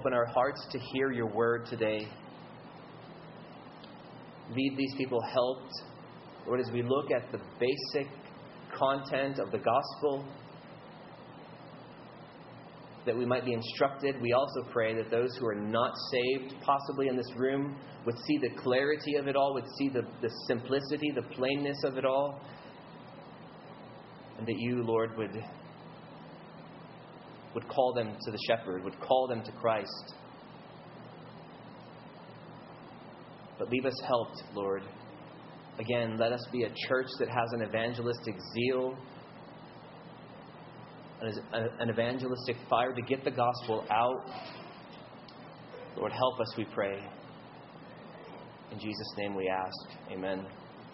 open our hearts to hear your word today. Lead these people helped, Lord, as we look at the basic content of the gospel, that we might be instructed. We also pray that those who are not saved, possibly in this room, would see the clarity of it all, would see the simplicity, the plainness of it all, and that you, Lord, would call them to the shepherd, would call them to Christ. But leave us helped, Lord. Again, let us be a church that has an evangelistic zeal, an evangelistic fire to get the gospel out. Lord, help us, we pray. In Jesus' name we ask. Amen.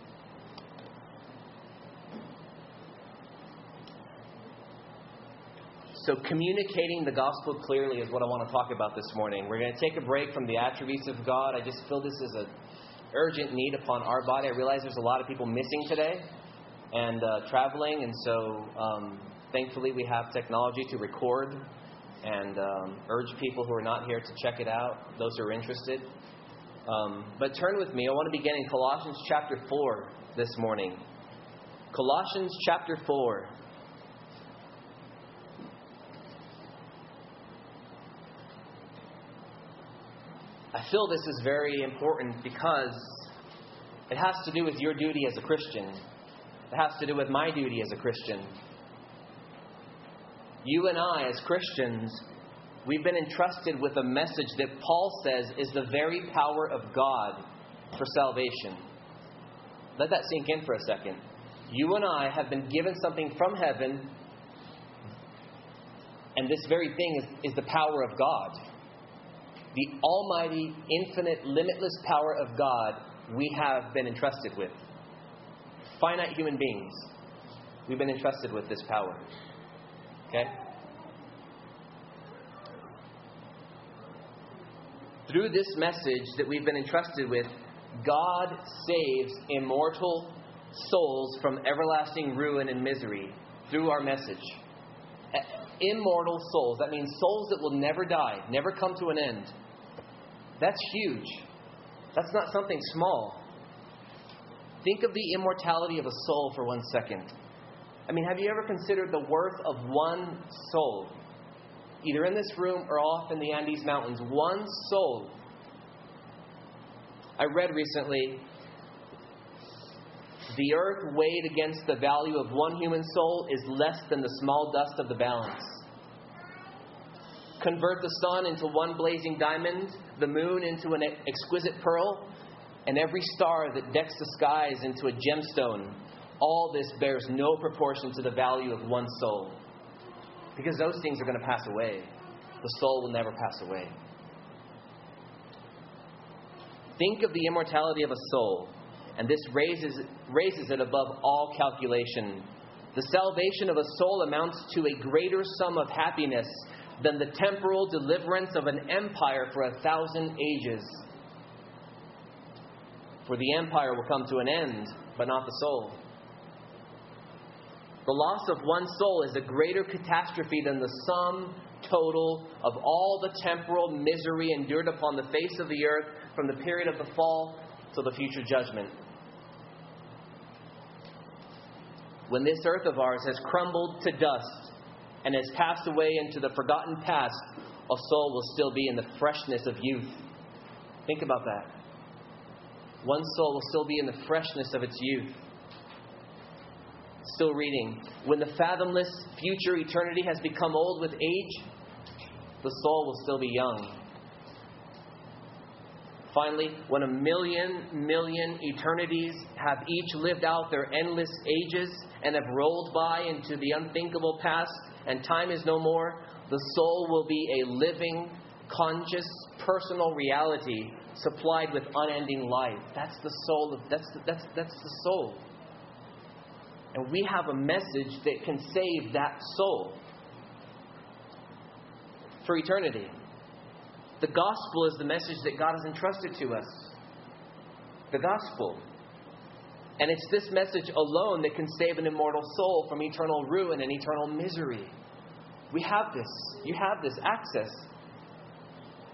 So communicating the gospel clearly is what I want to talk about this morning. We're going to take a break from the attributes of God. I just feel this is an urgent need upon our body. I realize there's a lot of people missing today and traveling. And so thankfully we have technology to record and urge people who are not here to check it out, those who are interested. But turn with me. I want to begin in Colossians chapter 4 this morning. Colossians chapter 4. I feel this is very important because it has to do with your duty as a Christian. It has to do with my duty as a Christian. You and I, as Christians, we've been entrusted with a message that Paul says is the very power of God for salvation. Let that sink in for a second. You and I have been given something from heaven, and this very thing is the power of God. The almighty, infinite, limitless power of God we have been entrusted with. Finite human beings, we've been entrusted with this power. Okay? Through this message that we've been entrusted with, God saves immortal souls from everlasting ruin and misery through our message. Immortal souls. That means souls that will never die, never come to an end. That's huge. That's not something small. Think of the immortality of a soul for 1 second. I mean, have you ever considered the worth of one soul? Either in this room or off in the Andes Mountains. One soul. I read recently, the earth weighed against the value of one human soul is less than the small dust of the balance. Convert the sun into one blazing diamond, the moon into an exquisite pearl, and every star that decks the skies into a gemstone. All this bears no proportion to the value of one soul. Because those things are going to pass away. The soul will never pass away. Think of the immortality of a soul, and this raises it above all calculation. The salvation of a soul amounts to a greater sum of happiness than the temporal deliverance of an empire for 1,000 ages. For the empire will come to an end, but not the soul. The loss of one soul is a greater catastrophe than the sum total of all the temporal misery endured upon the face of the earth from the period of the fall to the future judgment. When this earth of ours has crumbled to dust and has passed away into the forgotten past, a soul will still be in the freshness of youth. Think about that. One soul will still be in the freshness of its youth. Still reading. When the fathomless future eternity has become old with age, the soul will still be young. Finally, when 1,000,000 eternities have each lived out their endless ages and have rolled by into the unthinkable past and time is no more, the soul will be a living, conscious, personal reality supplied with unending life. That's the soul. That's the soul. And we have a message that can save that soul for eternity. The gospel is the message that God has entrusted to us. The gospel. And it's this message alone that can save an immortal soul from eternal ruin and eternal misery. We have this. You have this access.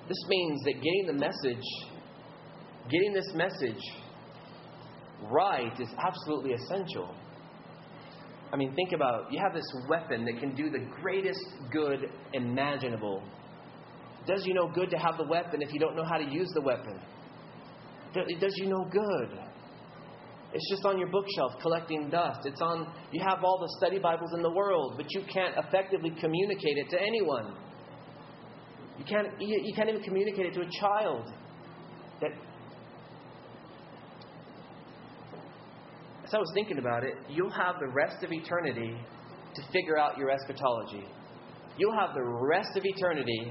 This means that getting this message right is absolutely essential. I mean, think about it. You have this weapon that can do the greatest good imaginable. It does you no good to have the weapon if you don't know how to use the weapon. It does you no good. It's just on your bookshelf collecting dust. You have all the study Bibles in the world, but you can't effectively communicate it to anyone. You can't even communicate it to a child. As I was thinking about it, you'll have the rest of eternity to figure out your eschatology. You'll have the rest of eternity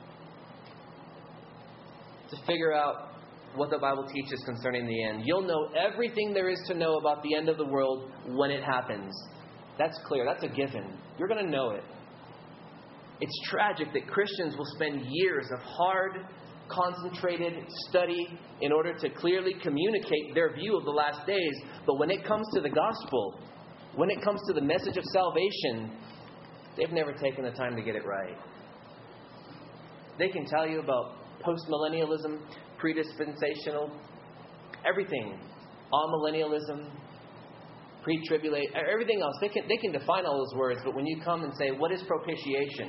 to figure out what the Bible teaches concerning the end. You'll know everything there is to know about the end of the world when it happens. That's clear. That's a given. You're going to know it. It's tragic that Christians will spend years of hard, concentrated study in order to clearly communicate their view of the last days. But when it comes to the gospel, when it comes to the message of salvation, they've never taken the time to get it right. They can tell you about postmillennialism, predispensational, everything, amillennialism, pre-tribulation, everything else. They can define all those words, but when you come and say, what is propitiation?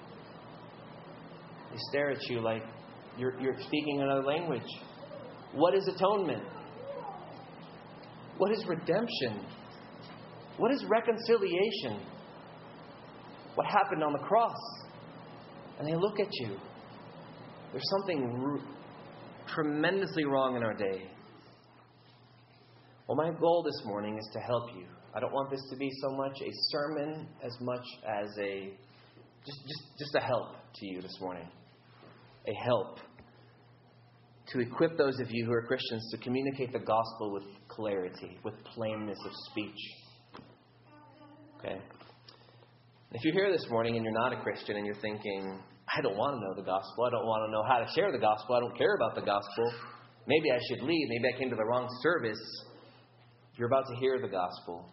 They stare at you like you're speaking another language. What is atonement? What is redemption? What is reconciliation? What happened on the cross? And they look at you. There's something tremendously wrong in our day. Well, my goal this morning is to help you. I don't want this to be so much a sermon as much as just a help to you this morning. A help to equip those of you who are Christians to communicate the gospel with clarity, with plainness of speech. Okay? If you're here this morning and you're not a Christian and you're thinking, I don't want to know the gospel. I don't want to know how to share the gospel. I don't care about the gospel. Maybe I should leave. Maybe I came to the wrong service. You're about to hear the gospel.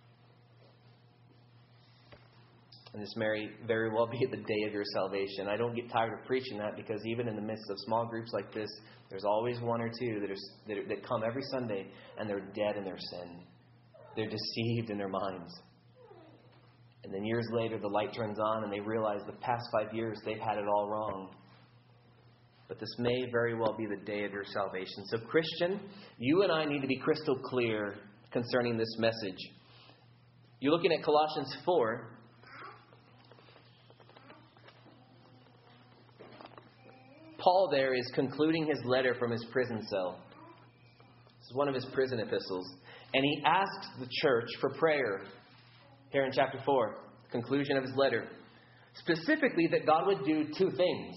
And this may very well be the day of your salvation. I don't get tired of preaching that because even in the midst of small groups like this, there's always one or two that come every Sunday and they're dead in their sin. They're deceived in their minds. And then years later, the light turns on and they realize the past 5 years they've had it all wrong. But this may very well be the day of your salvation. So Christian, you and I need to be crystal clear concerning this message. You're looking at Colossians 4. Paul there is concluding his letter from his prison cell. This is one of his prison epistles. And he asks the church for prayer. Here in chapter 4, conclusion of his letter. Specifically that God would do two things.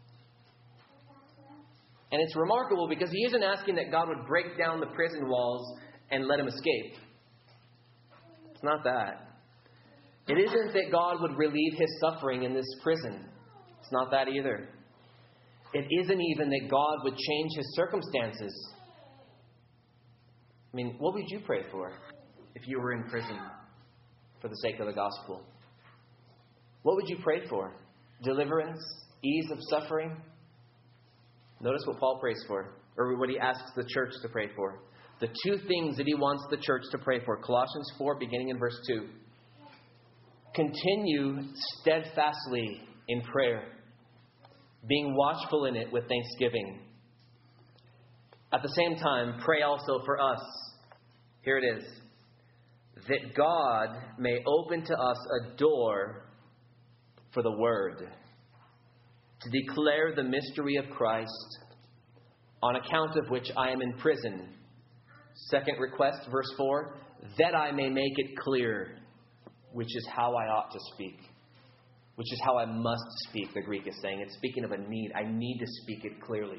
And it's remarkable because he isn't asking that God would break down the prison walls and let him escape. It's not that. It isn't that God would relieve his suffering in this prison. It's not that either. It isn't even that God would change his circumstances. I mean, what would you pray for if you were in prison for the sake of the gospel? What would you pray for? Deliverance? Ease of suffering? Notice what Paul prays for, or what he asks the church to pray for. The two things that he wants the church to pray for. Colossians 4, beginning in verse 2. Continue steadfastly in prayer, being watchful in it with thanksgiving. At the same time, pray also for us. Here it is. That God may open to us a door for the word, to declare the mystery of Christ, on account of which I am in prison. Second request, verse 4, that I may make it clear, which is how I ought to speak, which is how I must speak, the Greek is saying. It's speaking of a need. I need to speak it clearly.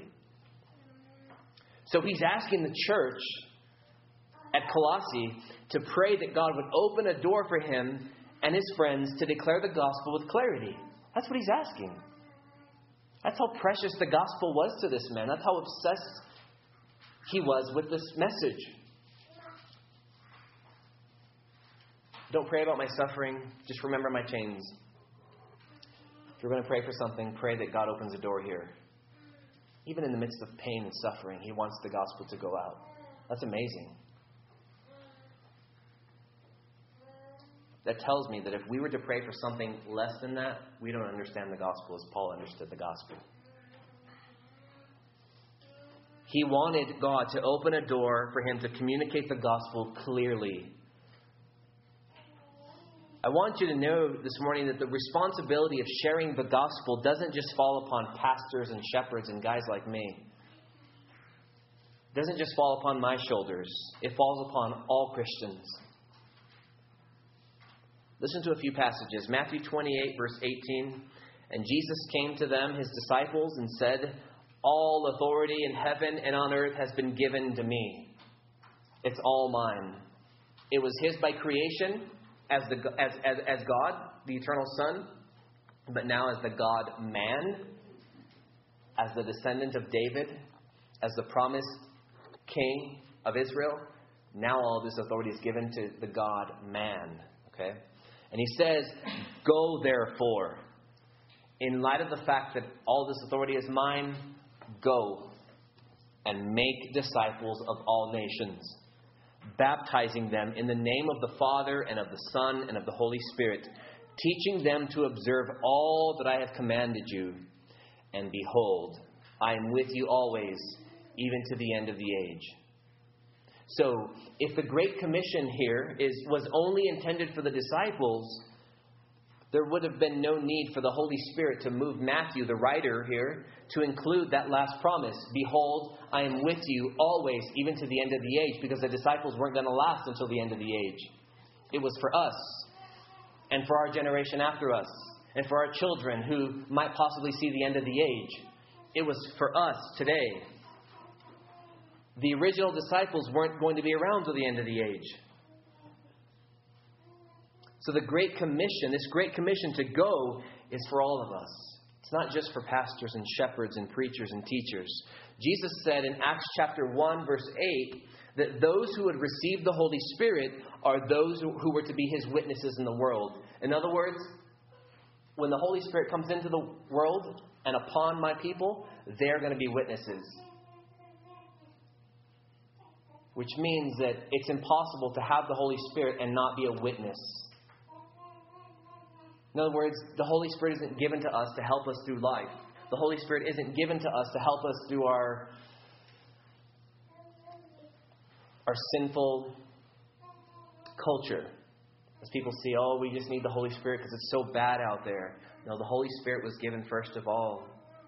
So he's asking the church at Colossae to pray that God would open a door for him and his friends to declare the gospel with clarity. That's what he's asking. That's how precious the gospel was to this man. That's how obsessed he was with this message. Don't pray about my suffering. Just remember my chains. If you're going to pray for something, pray that God opens a door here. Even in the midst of pain and suffering, He wants the gospel to go out. That's amazing. That tells me that if we were to pray for something less than that, we don't understand the gospel as Paul understood the gospel. He wanted God to open a door for him to communicate the gospel clearly. I want you to know this morning that the responsibility of sharing the gospel doesn't just fall upon pastors and shepherds and guys like me. It doesn't just fall upon my shoulders. It falls upon all Christians. Listen to a few passages. Matthew 28, verse 18. And Jesus came to them, His disciples, and said, all authority in heaven and on earth has been given to me. It's all mine. It was His by creation as God, the eternal Son, but now as the God-man, as the descendant of David, as the promised King of Israel. Now all this authority is given to the God-man. Okay? And He says, go therefore. In light of the fact that all this authority is mine, go and make disciples of all nations, baptizing them in the name of the Father and of the Son and of the Holy Spirit, teaching them to observe all that I have commanded you. And behold, I am with you always, even to the end of the age. So, if the Great Commission here was only intended for the disciples, there would have been no need for the Holy Spirit to move Matthew, the writer here, to include that last promise. Behold, I am with you always, even to the end of the age, because the disciples weren't going to last until the end of the age. It was for us, and for our generation after us, and for our children who might possibly see the end of the age. It was for us today. The original disciples weren't going to be around till the end of the age. So the Great Commission, this Great Commission to go, is for all of us. It's not just for pastors and shepherds and preachers and teachers. Jesus said in Acts chapter 1, verse 8, that those who would receive the Holy Spirit are those who were to be His witnesses in the world. In other words, when the Holy Spirit comes into the world and upon my people, they're going to be witnesses. Which means that it's impossible to have the Holy Spirit and not be a witness. In other words, the Holy Spirit isn't given to us to help us through life. The Holy Spirit isn't given to us to help us through our sinful culture. As people see, oh, we just need the Holy Spirit because it's so bad out there. No, the Holy Spirit was given first of all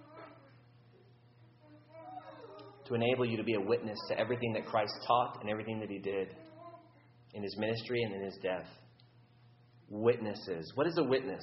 to enable you to be a witness to everything that Christ taught and everything that He did in His ministry and in His death. Witnesses. What is a witness?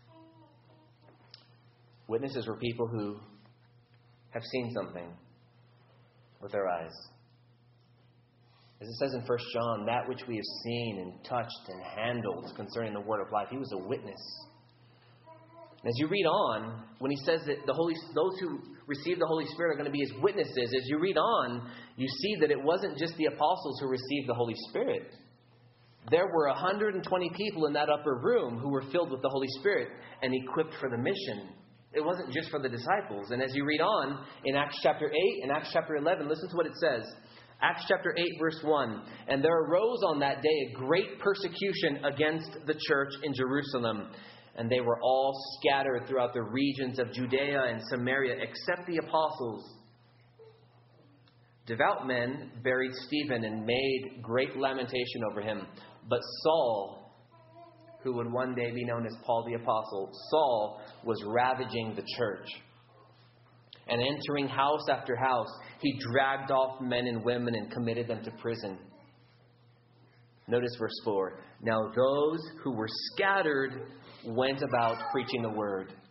Witnesses were people who have seen something with their eyes. As it says in 1 John, that which we have seen and touched and handled concerning the word of life, he was a witness. And as you read on, when he says that those who receive the Holy Spirit are going to be His witnesses, as you read on, you see that it wasn't just the apostles who received the Holy Spirit. There were 120 people in that upper room who were filled with the Holy Spirit and equipped for the mission. It wasn't just for the disciples. And as you read on in Acts chapter 8 and Acts chapter 11, listen to what it says. Acts chapter 8, verse 1. And there arose on that day a great persecution against the church in Jerusalem. And they were all scattered throughout the regions of Judea and Samaria, except the apostles. Devout men buried Stephen and made great lamentation over him. But Saul, who would one day be known as Paul the Apostle, Saul was ravaging the church. And entering house after house, he dragged off men and women and committed them to prison. Notice verse 4. Now those who were scattered went about preaching the word. It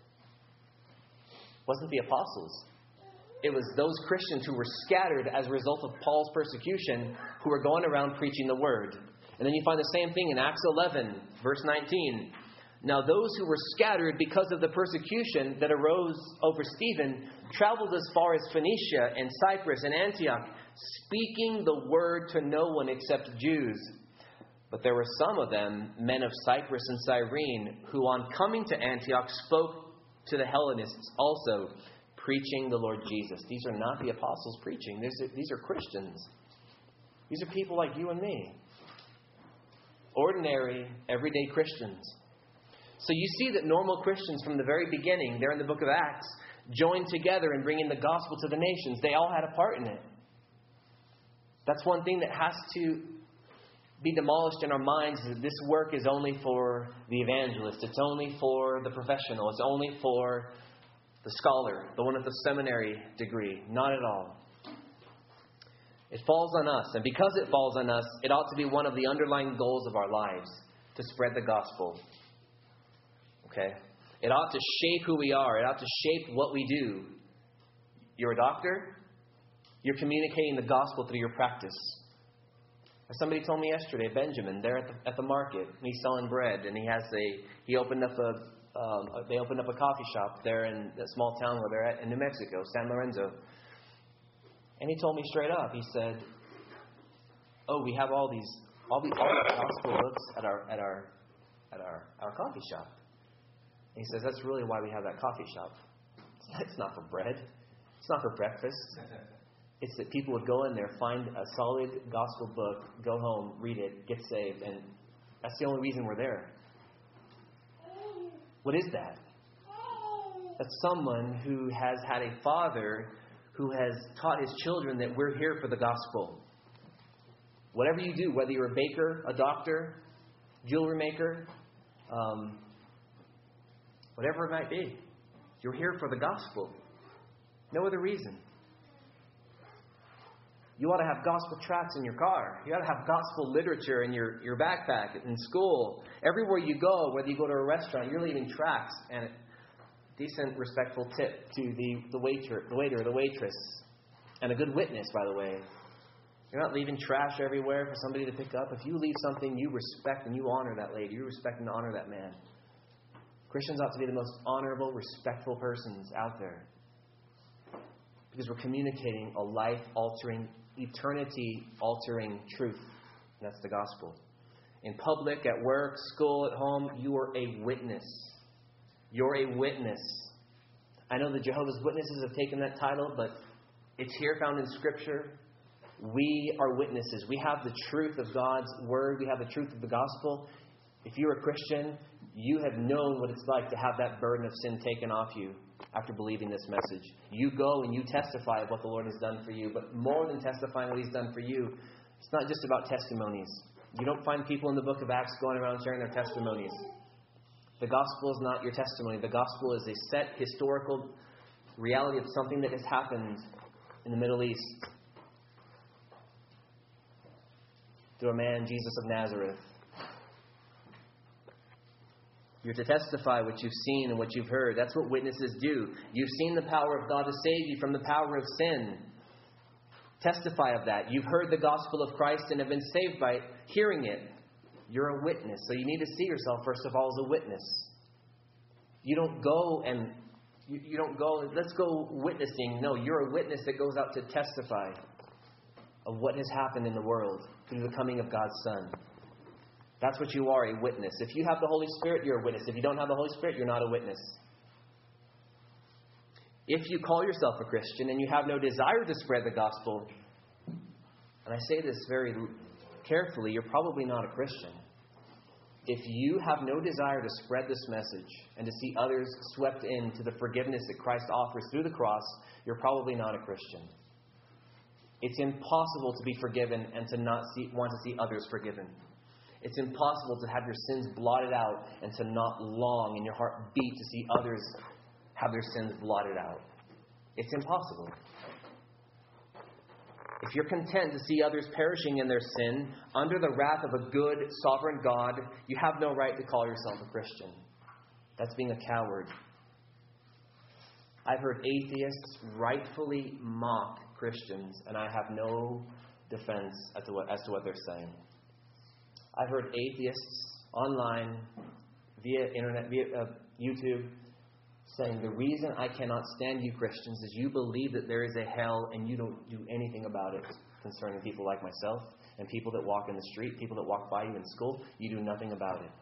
wasn't the apostles. It was those Christians who were scattered as a result of Paul's persecution who were going around preaching the word. And then you find the same thing in Acts 11, verse 19. Now those who were scattered because of the persecution that arose over Stephen traveled as far as Phoenicia and Cyprus and Antioch, speaking the word to no one except Jews. But there were some of them, men of Cyprus and Cyrene, who on coming to Antioch spoke to the Hellenists also, preaching the Lord Jesus. These are not the apostles preaching. These are Christians. These are people like you and me. Ordinary, everyday Christians. So you see that normal Christians from the very beginning, there in the book of Acts, joined together in bringing the gospel to the nations. They all had a part in it. That's one thing that has to be demolished in our minds, is that this work is only for the evangelist. It's only for the professional. It's only for the scholar, the one with the seminary degree. Not at all. It falls on us. And because it falls on us, it ought to be one of the underlying goals of our lives, to spread the gospel. Okay? It ought to shape who we are. It ought to shape what we do. You're a doctor. You're communicating the gospel through your practice. As somebody told me yesterday, Benjamin, there at the market, he's selling bread, and they opened up a coffee shop there in the small town where they're at in New Mexico, San Lorenzo. And he told me straight up. He said, "Oh, we have all these gospel books at our coffee shop." And he says, "That's really why we have that coffee shop. It's not for bread. It's not for breakfast. It's that people would go in there, find a solid gospel book, go home, read it, get saved, and that's the only reason we're there." What is that? That's someone who has had a father who has taught his children that we're here for the gospel. Whatever you do, whether you're a baker, a doctor, jewelry maker, whatever it might be, you're here for the gospel. No other reason. You ought to have gospel tracts in your car. You ought to have gospel literature in your backpack, in school. Everywhere you go, whether you go to a restaurant, you're leaving tracts and a decent, respectful tip to the waiter or the waitress. And a good witness, by the way. You're not leaving trash everywhere for somebody to pick up. If you leave something, you respect and you honor that lady. You respect and honor that man. Christians ought to be the most honorable, respectful persons out there. Because we're communicating a life-altering, eternity-altering truth. And that's the gospel. In public, at work, school, at home, you are a witness. You're a witness. I know the Jehovah's Witnesses have taken that title, but it's here found in Scripture. We are witnesses. We have the truth of God's Word. We have the truth of the gospel. If you're a Christian, you have known what it's like to have that burden of sin taken off you after believing this message. You go and you testify of what the Lord has done for you. But more than testifying what He's done for you, it's not just about testimonies. You don't find people in the book of Acts going around sharing their testimonies. The gospel is not your testimony. The gospel is a set historical reality of something that has happened in the Middle East through a man, Jesus of Nazareth. You're to testify what you've seen and what you've heard. That's what witnesses do. You've seen the power of God to save you from the power of sin. Testify of that. You've heard the gospel of Christ and have been saved by hearing it. You're a witness. So you need to see yourself, first of all, as a witness. You don't go, let's go witnessing. No, you're a witness that goes out to testify of what has happened in the world through the coming of God's Son. That's what you are, a witness. If you have the Holy Spirit, you're a witness. If you don't have the Holy Spirit, you're not a witness. If you call yourself a Christian and you have no desire to spread the gospel, and I say this very carefully, you're probably not a Christian. If you have no desire to spread this message and to see others swept into the forgiveness that Christ offers through the cross, you're probably not a Christian. It's impossible to be forgiven and to not want to see others forgiven. It's impossible to have your sins blotted out and to not long in your heart beat to see others have their sins blotted out. It's impossible. If you're content to see others perishing in their sin under the wrath of a good, sovereign God, you have no right to call yourself a Christian. That's being a coward. I've heard atheists rightfully mock Christians, and I have no defense as to what they're saying. I've heard atheists online, via internet, via YouTube, saying the reason I cannot stand you Christians is you believe that there is a hell and you don't do anything about it concerning people like myself and people that walk in the street, people that walk by you in school. You do nothing about it.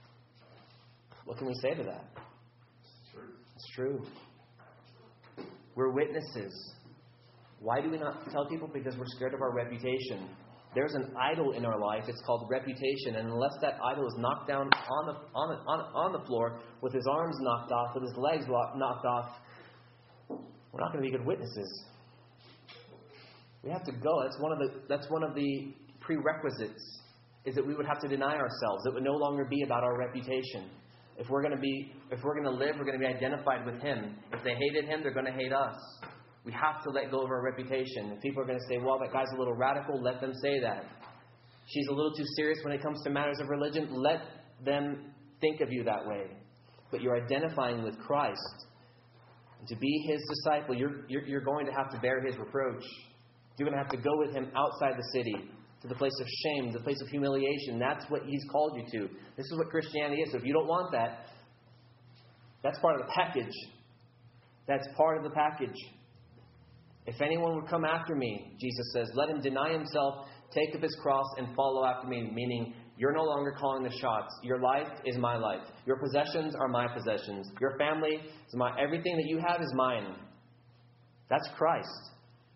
What can we say to that? It's true. We're witnesses. Why do we not tell people? Because we're scared of our reputation. There's an idol in our life. It's called reputation. And unless that idol is knocked down on the floor, with his arms knocked off, with his legs knocked off, we're not going to be good witnesses. We have to go. That's one of the prerequisites, is that we would have to deny ourselves. It would no longer be about our reputation. If we're going to live, we're going to be identified with Him. If they hated Him, they're going to hate us. We have to let go of our reputation. If people are going to say, well, that guy's a little radical, let them say that. She's a little too serious when it comes to matters of religion, let them think of you that way. But you're identifying with Christ. And to be His disciple, you're going to have to bear His reproach. You're going to have to go with Him outside the city, to the place of shame, the place of humiliation. That's what He's called you to. This is what Christianity is. So if you don't want that, that's part of the package. That's part of the package. If anyone would come after me, Jesus says, let him deny himself, take up his cross, and follow after me. Meaning, you're no longer calling the shots. Your life is my life. Your possessions are my possessions. Your family is my. Everything that you have is mine. That's Christ.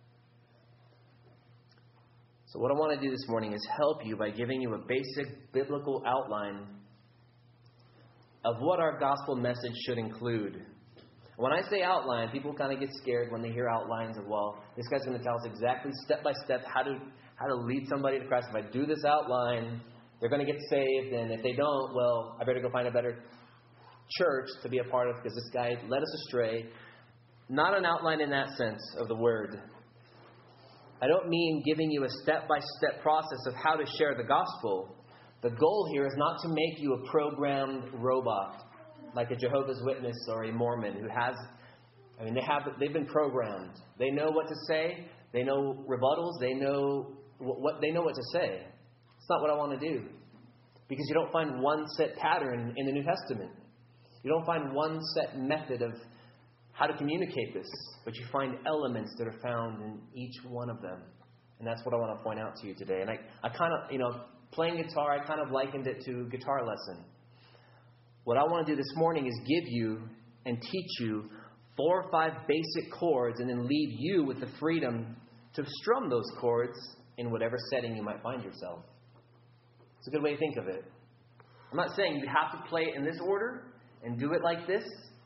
So what I want to do this morning is help you by giving you a basic biblical outline of what our gospel message should include. When I say outline, people kind of get scared when they hear outlines of, well, this guy's going to tell us exactly step by step how to lead somebody to Christ. If I do this outline, they're going to get saved. And if they don't, well, I better go find a better church to be a part of because this guy led us astray. Not an outline in that sense of the word. I don't mean giving you a step-by-step process of how to share the gospel. The goal here is not to make you a programmed robot, like a Jehovah's Witness or a Mormon who has, they've been programmed. They know what to say. They know rebuttals. They know what to say. It's not what I want to do. Because you don't find one set pattern in the New Testament. You don't find one set method of how to communicate this. But you find elements that are found in each one of them. And that's what I want to point out to you today. And I kind of, playing guitar, I kind of likened it to a guitar lesson. What I want to do this morning is give you and teach you 4 or 5 basic chords and then leave you with the freedom to strum those chords in whatever setting you might find yourself. It's a good way to think of it. I'm not saying you have to play it in this order and do it like this.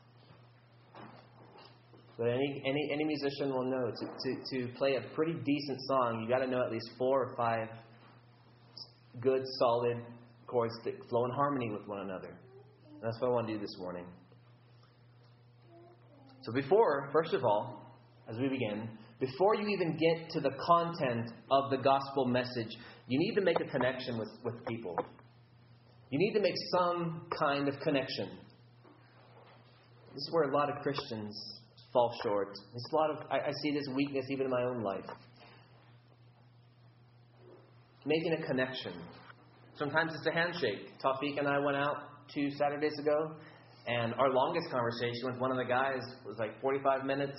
But any musician will know to play a pretty decent song, you got to know at least 4 or 5 good, solid chords that flow in harmony with one another. That's what I want to do this morning. So first of all, as we begin, before you even get to the content of the gospel message, you need to make a connection with people. You need to make some kind of connection. This is where a lot of Christians fall short. I see this weakness even in my own life. Making a connection. Sometimes it's a handshake. Tawfiq and I went out 2 Saturdays ago, and our longest conversation with one of the guys was like 45 minutes.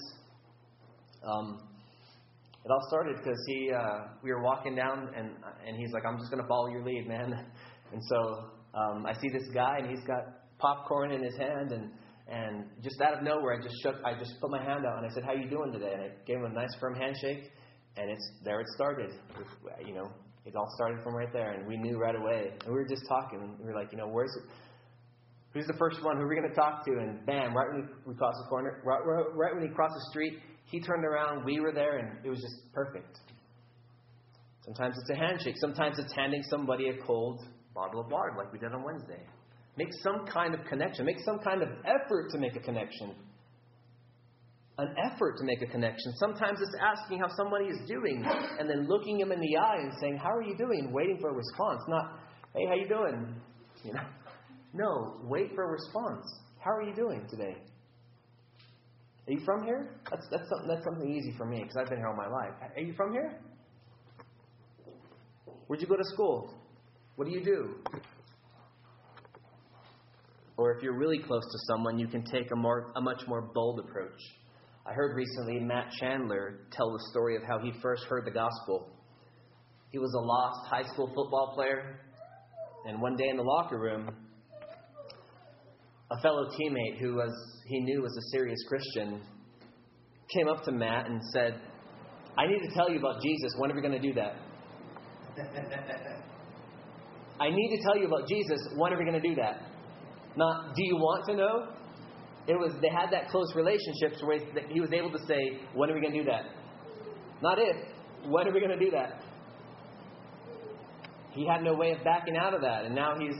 It all started because we were walking down, and he's like, I'm just going to follow your lead, man. And so I see this guy, and he's got popcorn in his hand, and just out of nowhere, I just put my hand out, and I said, how you doing today? And I gave him a nice firm handshake, and it started. It all started from right there, and we knew right away. And we were just talking, and we were like, who's the first one? Who are we going to talk to? And bam, right when we crossed the corner, right when he crossed the street, he turned around, we were there, and it was just perfect. Sometimes it's a handshake. Sometimes it's handing somebody a cold bottle of water like we did on Wednesday. Make some kind of connection. Make some kind of effort to make a connection. An effort to make a connection. Sometimes it's asking how somebody is doing and then looking him in the eye and saying, how are you doing? Waiting for a response. Not, hey, how you doing? No, wait for a response. How are you doing today? Are you from here? That's something easy for me because I've been here all my life. Are you from here? Where'd you go to school? What do you do? Or if you're really close to someone, you can take a much more bold approach. I heard recently Matt Chandler tell the story of how he first heard the gospel. He was a lost high school football player, and one day in the locker room, a fellow teammate who he knew was a serious Christian came up to Matt and said, I need to tell you about Jesus. When are we going to do that? I need to tell you about Jesus. When are we going to do that? Not, do you want to know? They had that close relationship where he was able to say, when are we going to do that? Not if. When are we going to do that? He had no way of backing out of that. And now he's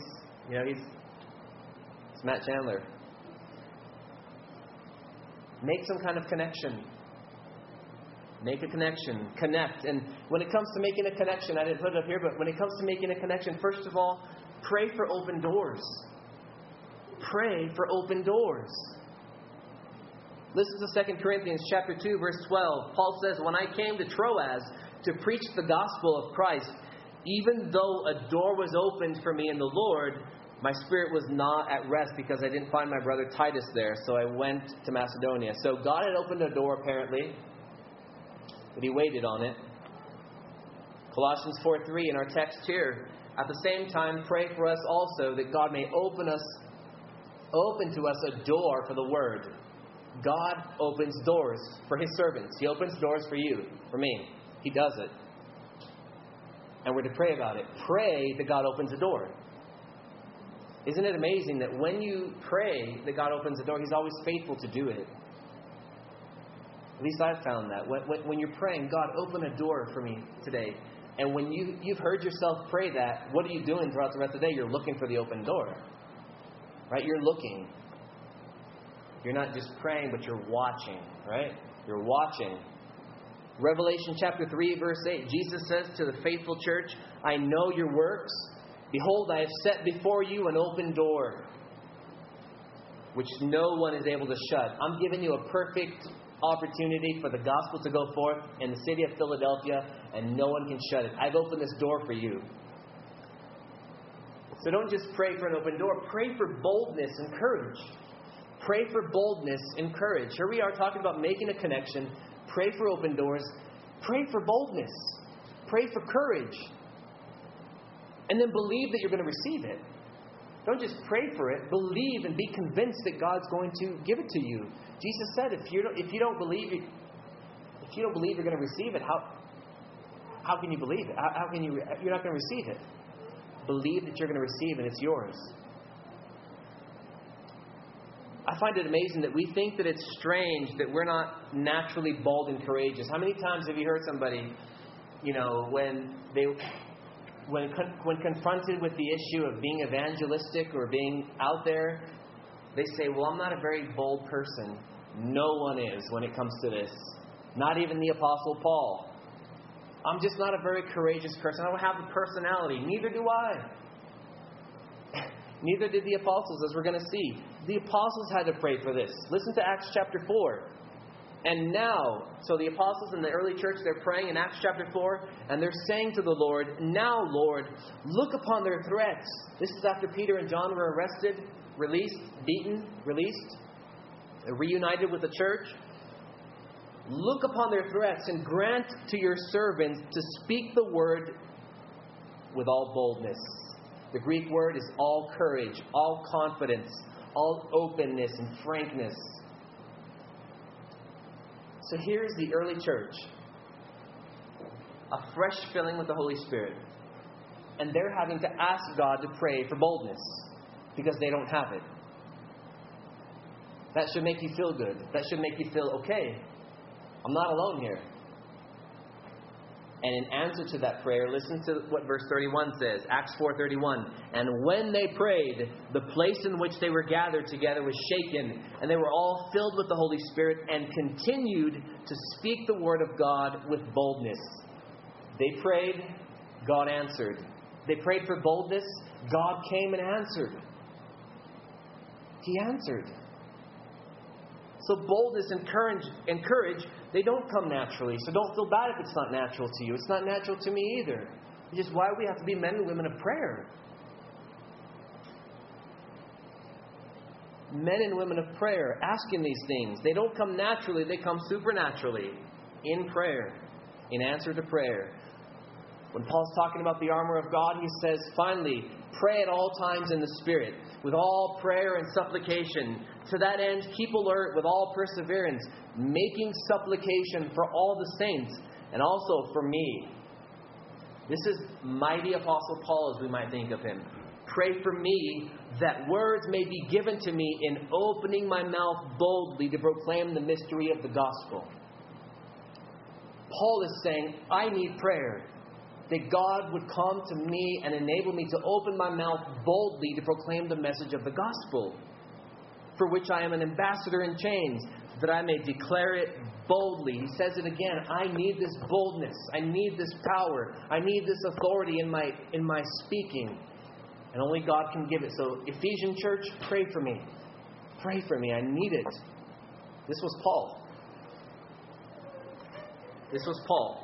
Matt Chandler. Make some kind of connection. Make a connection. Connect. And when it comes to making a connection, I didn't put it up here, but when it comes to making a connection, first of all, pray for open doors. Pray for open doors. Listen to 2 Corinthians chapter 2, verse 12. Paul says, when I came to Troas to preach the gospel of Christ, even though a door was opened for me in the Lord, my spirit was not at rest because I didn't find my brother Titus there. So I went to Macedonia. So God had opened a door apparently, but he waited on it. Colossians 4:3 in our text here. At the same time, pray for us also that God may open to us a door for the word. God opens doors for his servants. He opens doors for you, for me. He does it. And we're to pray about it. Pray that God opens a door. Isn't it amazing that when you pray that God opens a door, he's always faithful to do it? At least I've found that. When you're praying, God, open a door for me today. And when you've heard yourself pray that, what are you doing throughout the rest of the day? You're looking for the open door. Right? You're looking. You're not just praying, but you're watching. Right? You're watching. Revelation chapter 3, verse 8. Jesus says to the faithful church, I know your works. Behold, I have set before you an open door, which no one is able to shut. I'm giving you a perfect opportunity for the gospel to go forth in the city of Philadelphia, and no one can shut it. I've opened this door for you. So don't just pray for an open door. Pray for boldness and courage. Pray for boldness and courage. Here we are talking about making a connection. Pray for open doors. Pray for boldness. Pray for courage. And then believe that you're going to receive it. Don't just pray for it. Believe and be convinced that God's going to give it to you. Jesus said, if you don't believe you're going to receive it, how can you believe it? How can you're not going to receive it? Believe that you're going to receive and it's yours. I find it amazing that we think that it's strange that we're not naturally bold and courageous. How many times have you heard somebody, when confronted with the issue of being evangelistic or being out there, they say, well, I'm not a very bold person. No one is when it comes to this. Not even the Apostle Paul. I'm just not a very courageous person. I don't have the personality. Neither do I. Neither did the apostles, as we're going to see. The apostles had to pray for this. Listen to Acts chapter 4. And now, so the apostles in the early church, they're praying in Acts chapter 4, and they're saying to the Lord, now, Lord, look upon their threats. This is after Peter and John were arrested, released, beaten, released, reunited with the church. Look upon their threats and grant to your servants to speak the word with all boldness. The Greek word is all courage, all confidence, all openness and frankness. So here's the early church. A fresh filling with the Holy Spirit. And they're having to ask God to pray for boldness because they don't have it. That should make you feel good. That should make you feel okay. I'm not alone here. And in answer to that prayer, listen to what verse 31 says. Acts 4:31. And when they prayed, the place in which they were gathered together was shaken, and they were all filled with the Holy Spirit and continued to speak the word of God with boldness. They prayed, God answered. They prayed for boldness, God came and answered. He answered. So boldness and courage, they don't come naturally. So don't feel bad if it's not natural to you. It's not natural to me either. Which is why we have to be men and women of prayer. Men and women of prayer, asking these things. They don't come naturally. They come supernaturally. In prayer. In answer to prayer. When Paul's talking about the armor of God, he says, finally, pray at all times in the Spirit. with all prayer and supplication. To that end, keep alert with all perseverance, making supplication for all the saints, and also for me. This is mighty Apostle Paul, as we might think of him. Pray for me that words may be given to me in opening my mouth boldly to proclaim the mystery of the gospel. Paul is saying, I need prayer. That God would come to me and enable me to open my mouth boldly to proclaim the message of the gospel, for which I am an ambassador in chains, that I may declare it boldly. He says it again. I need this boldness. I need this power. I need this authority in my speaking. And only God can give it. So, Ephesian church, pray for me. Pray for me. I need it. This was Paul. This was Paul.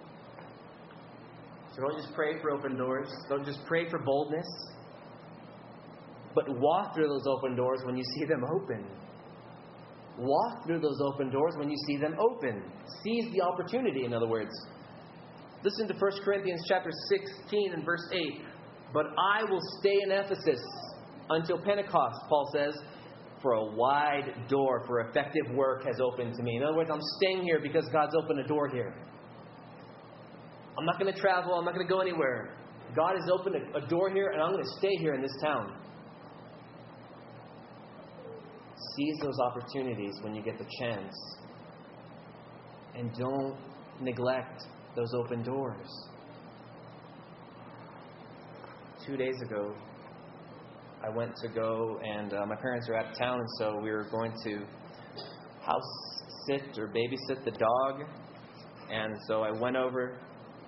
So don't just pray for open doors. Don't just pray for boldness. But walk through those open doors when you see them open. Walk through those open doors when you see them open. Seize the opportunity, in other words. Listen to 1 Corinthians chapter 16 and verse 8. But I will stay in Ephesus until Pentecost, Paul says, for a wide door for effective work has opened to me. In other words, I'm staying here because God's opened a door here. I'm not going to travel. I'm not going to go anywhere. God has opened a door here, and I'm going to stay here in this town. Seize those opportunities when you get the chance. And don't neglect those open doors. 2 days ago, I went to go, and my parents are out of town, and so we were going to house sit or babysit the dog. And so I went over.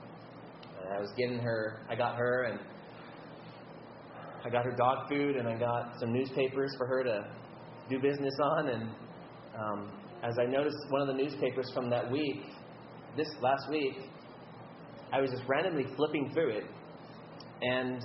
I got her, and I got her dog food, and I got some newspapers for her to do business on. And as I noticed one of the newspapers from that week, this last week, I was just randomly flipping through it, and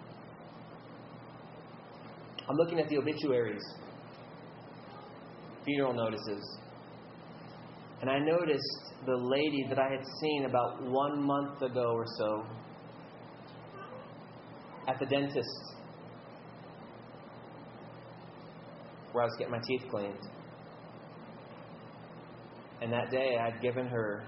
I'm looking at the obituaries, funeral notices, and I noticed the lady that I had seen about 1 month ago or so at the dentist, where I was getting my teeth cleaned. And that day I had given her,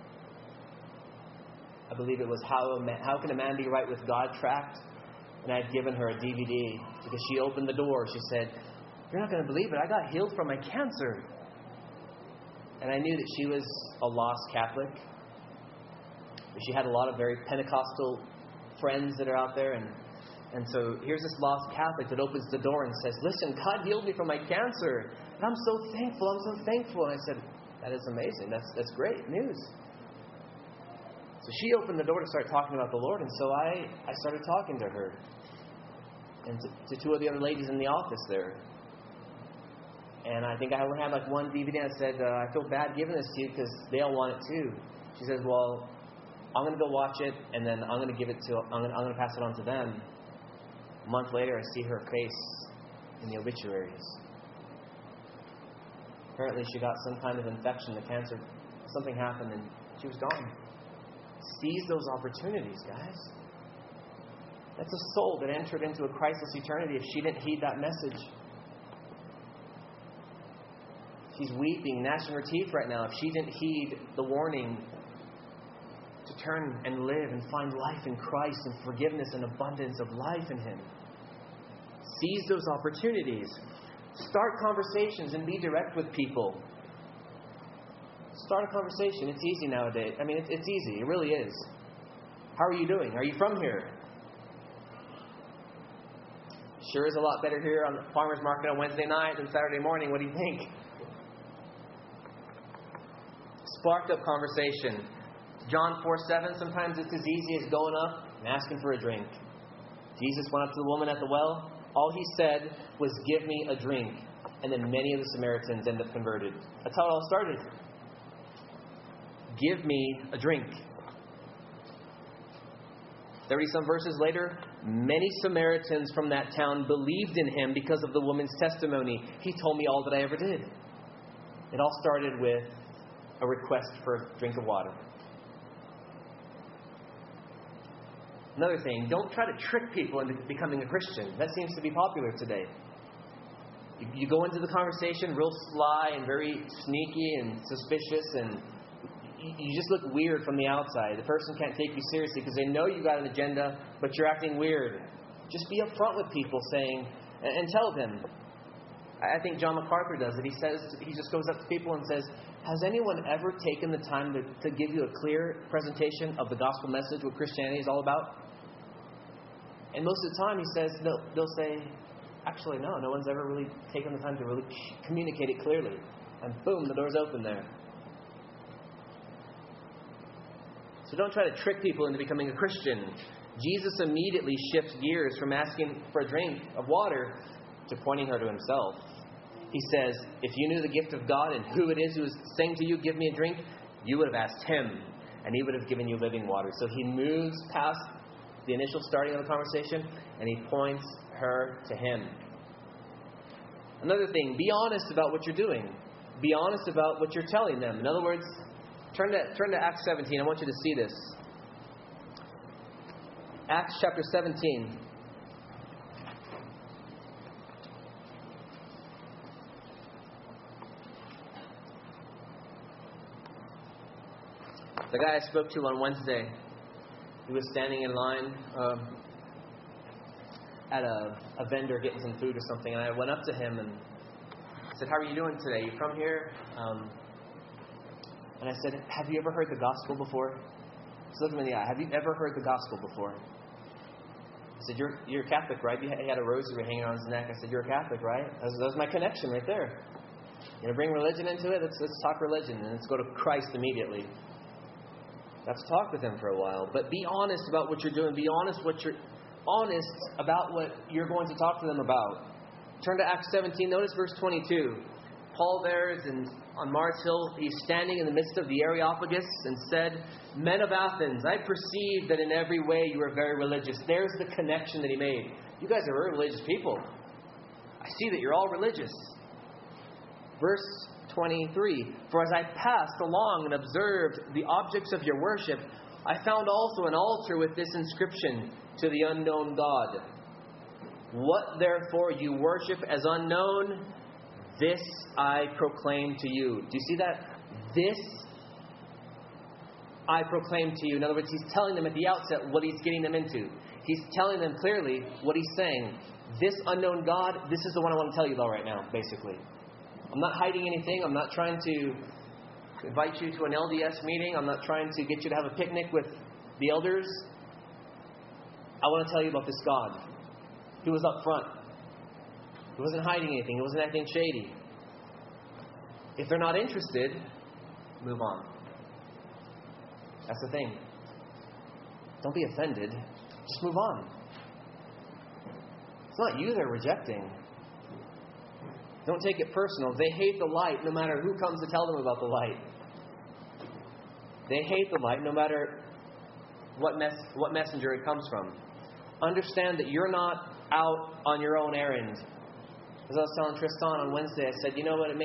I believe it was How Can a Man Be Right with God tract, and I had given her a DVD because she opened the door. She said, "You're not going to believe it, I got healed from my cancer." And I knew that she was a lost Catholic. She had a lot of very Pentecostal friends that are out there. And so here's this lost Catholic that opens the door and says, "Listen, God healed me from my cancer. And I'm so thankful. I'm so thankful." And I said, "That is amazing. That's great news." So she opened the door to start talking about the Lord. And so I started talking to her and to two of the other ladies in the office there. And I think I only had like one DVD, and I said, "I feel bad giving this to you because they all want it too." She says, "Well, I'm going to go watch it, and then I'm going to pass it on to them." A month later, I see her face in the obituaries. Apparently, she got some kind of infection, the cancer, something happened, and she was gone. Seize those opportunities, guys. That's a soul that entered into a Christless eternity if she didn't heed that message. She's weeping, gnashing her teeth right now if she didn't heed the warning to turn and live and find life in Christ and forgiveness and abundance of life in Him. Seize those opportunities. Start conversations and be direct with people. Start a conversation. It's easy nowadays. I mean, it's easy. It really is. How are you doing? Are you from here? Sure is a lot better here on the farmer's market on Wednesday night than Saturday morning. What do you think? Sparked up conversation. John 4:7, sometimes it's as easy as going up and asking for a drink. Jesus went up to the woman at the well. All He said was, "Give me a drink." And then many of the Samaritans end up converted. That's how it all started. Give me a drink. 30-some verses later, many Samaritans from that town believed in Him because of the woman's testimony. "He told me all that I ever did." It all started with a request for a drink of water. Another thing, don't try to trick people into becoming a Christian. That seems to be popular today. You go into the conversation real sly and very sneaky and suspicious, and you just look weird from the outside. The person can't take you seriously because they know you got an agenda, but you're acting weird. Just be upfront with people, saying, and tell them. I think John MacArthur does it. He just goes up to people and says, has anyone ever taken the time to give you a clear presentation of the gospel message, what Christianity is all about? And most of the time he says, they'll say, actually, no one's ever really taken the time to really communicate it clearly. And boom, the door's open there. So don't try to trick people into becoming a Christian. Jesus immediately shifts gears from asking for a drink of water to pointing her to himself. He says, if you knew the gift of God and who it is who is saying to you, give me a drink, you would have asked him, and he would have given you living water. So he moves past the initial starting of the conversation, and he points her to him. Another thing, be honest about what you're doing. Be honest about what you're telling them. In other words, turn to Acts 17. I want you to see this. Acts chapter 17. The guy I spoke to on Wednesday, he was standing in line at a vendor getting some food or something, and I went up to him and said, how are you doing today? You from here? And I said, have you ever heard the gospel before? Just looked him in the eye. Have you ever heard the gospel before? I said, you're Catholic, right? He had a rosary hanging on his neck. I said, you're a Catholic, right? That was my connection right there. You know, bring religion into it? Let's talk religion, and let's go to Christ immediately. Let's talk with him for a while. But be honest about what you're doing. Be honest about what you're going to talk to them about. Turn to Acts 17. Notice verse 22. Paul there is on Mars Hill. He's standing in the midst of the Areopagus and said, men of Athens, I perceive that in every way you are very religious. There's the connection that he made. You guys are very religious people. I see that you're all religious. Verse 23, for as I passed along and observed the objects of your worship, I found also an altar with this inscription, to the unknown God. What therefore you worship as unknown, this I proclaim to you. Do you see that? This I proclaim to you. In other words, he's telling them at the outset what he's getting them into. He's telling them clearly what he's saying. This unknown God, this is the one I want to tell you about right now, basically. I'm not hiding anything. I'm not trying to invite you to an LDS meeting. I'm not trying to get you to have a picnic with the elders. I want to tell you about this God. He was up front. He wasn't hiding anything. He wasn't acting shady. If they're not interested, move on. That's the thing. Don't be offended. Just move on. It's not you they're rejecting. Don't take it personal. They hate the light no matter who comes to tell them about the light. They hate the light no matter what messenger it comes from. Understand that you're not out on your own errand. As I was telling Tristan on Wednesday, I said, you know what? It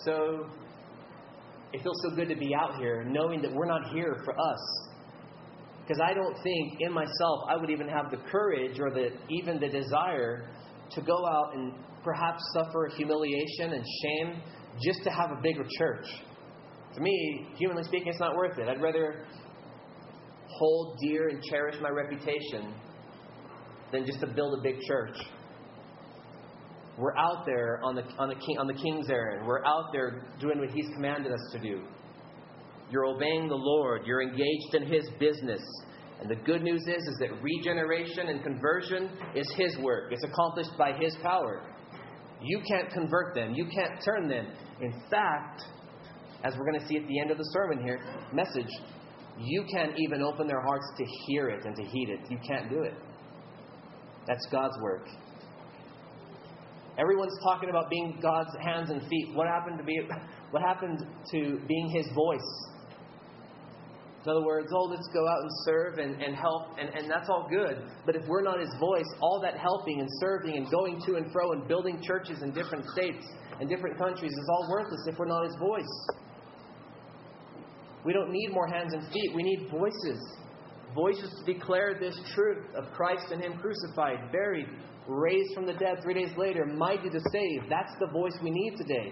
feels so good to be out here knowing that we're not here for us. Because I don't think in myself I would even have the courage or even the desire to go out and perhaps suffer humiliation and shame just to have a bigger church. To me, humanly speaking, it's not worth it. I'd rather hold dear and cherish my reputation than just to build a big church. We're out there on the king's errand. We're out there doing what he's commanded us to do. You're obeying the Lord. You're engaged in his business. And the good news is that regeneration and conversion is his work. It's accomplished by his power. You can't convert them. You can't turn them. In fact, as we're going to see at the end of the sermon here, message, you can't even open their hearts to hear it and to heed it. You can't do it. That's God's work. Everyone's talking about being God's hands and feet. What happened to being his voice? In other words, let's go out and serve and help, and that's all good. But if we're not his voice, all that helping and serving and going to and fro and building churches in different states and different countries is all worthless if we're not his voice. We don't need more hands and feet. We need voices. voices to declare this truth of Christ and Him crucified, buried, raised from the dead 3 days later, mighty to save. That's the voice we need today.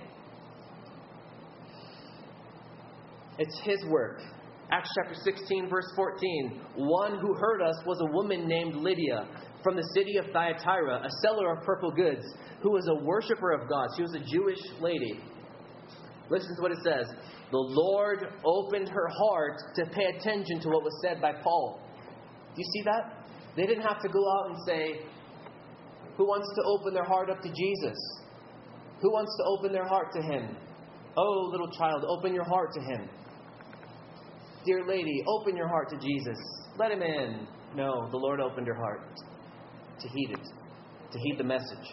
It's His work. Acts chapter 16, verse 14. One who heard us was a woman named Lydia from the city of Thyatira, a seller of purple goods, who was a worshiper of God. She was a Jewish lady. Listen to what it says. The Lord opened her heart to pay attention to what was said by Paul. Do you see that? They didn't have to go out and say, who wants to open their heart up to Jesus? Who wants to open their heart to Him? Oh, little child, open your heart to Him. Dear lady, open your heart to Jesus. Let Him in. No, the Lord opened her heart to heed it, to heed the message.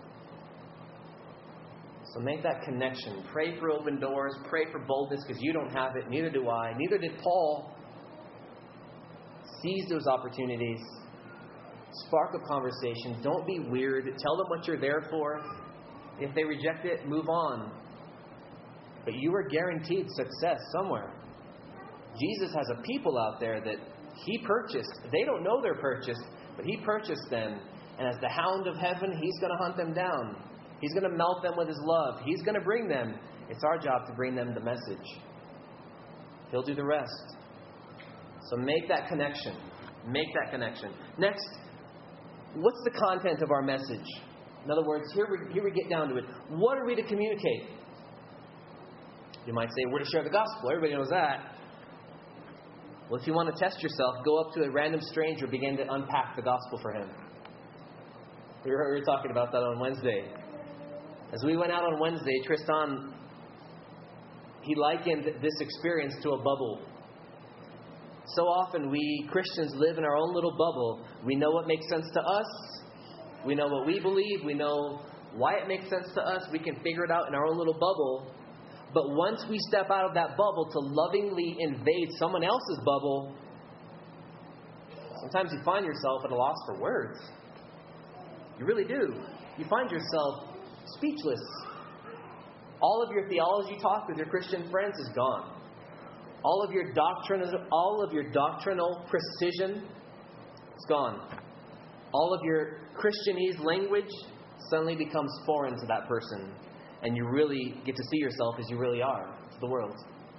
So make that connection. Pray for open doors. Pray for boldness, because you don't have it. Neither do I. Neither did Paul. Seize those opportunities. Spark a conversation. Don't be weird. Tell them what you're there for. If they reject it, move on. But you are guaranteed success somewhere. Jesus has a people out there that He purchased. They don't know they're purchased, but He purchased them. And as the hound of heaven, He's going to hunt them down. He's going to melt them with His love. He's going to bring them. It's our job to bring them the message. He'll do the rest. So make that connection. Make that connection. Next, what's the content of our message? In other words, here we get down to it. What are we to communicate? You might say, we're to share the gospel. Everybody knows that. Well, if you want to test yourself, go up to a random stranger, begin to unpack the gospel for him. We were talking about that on Wednesday. As we went out on Wednesday, Tristan, he likened this experience to a bubble. So often we Christians live in our own little bubble. We know what makes sense to us. We know what we believe. We know why it makes sense to us. We can figure it out in our own little bubble. But once we step out of that bubble to lovingly invade someone else's bubble, sometimes you find yourself at a loss for words. You really do. You find yourself speechless. All of your theology talk with your Christian friends is gone. All of your doctrinal precision is gone. All of your Christianese language suddenly becomes foreign to that person. And you really get to see yourself as you really are to the world.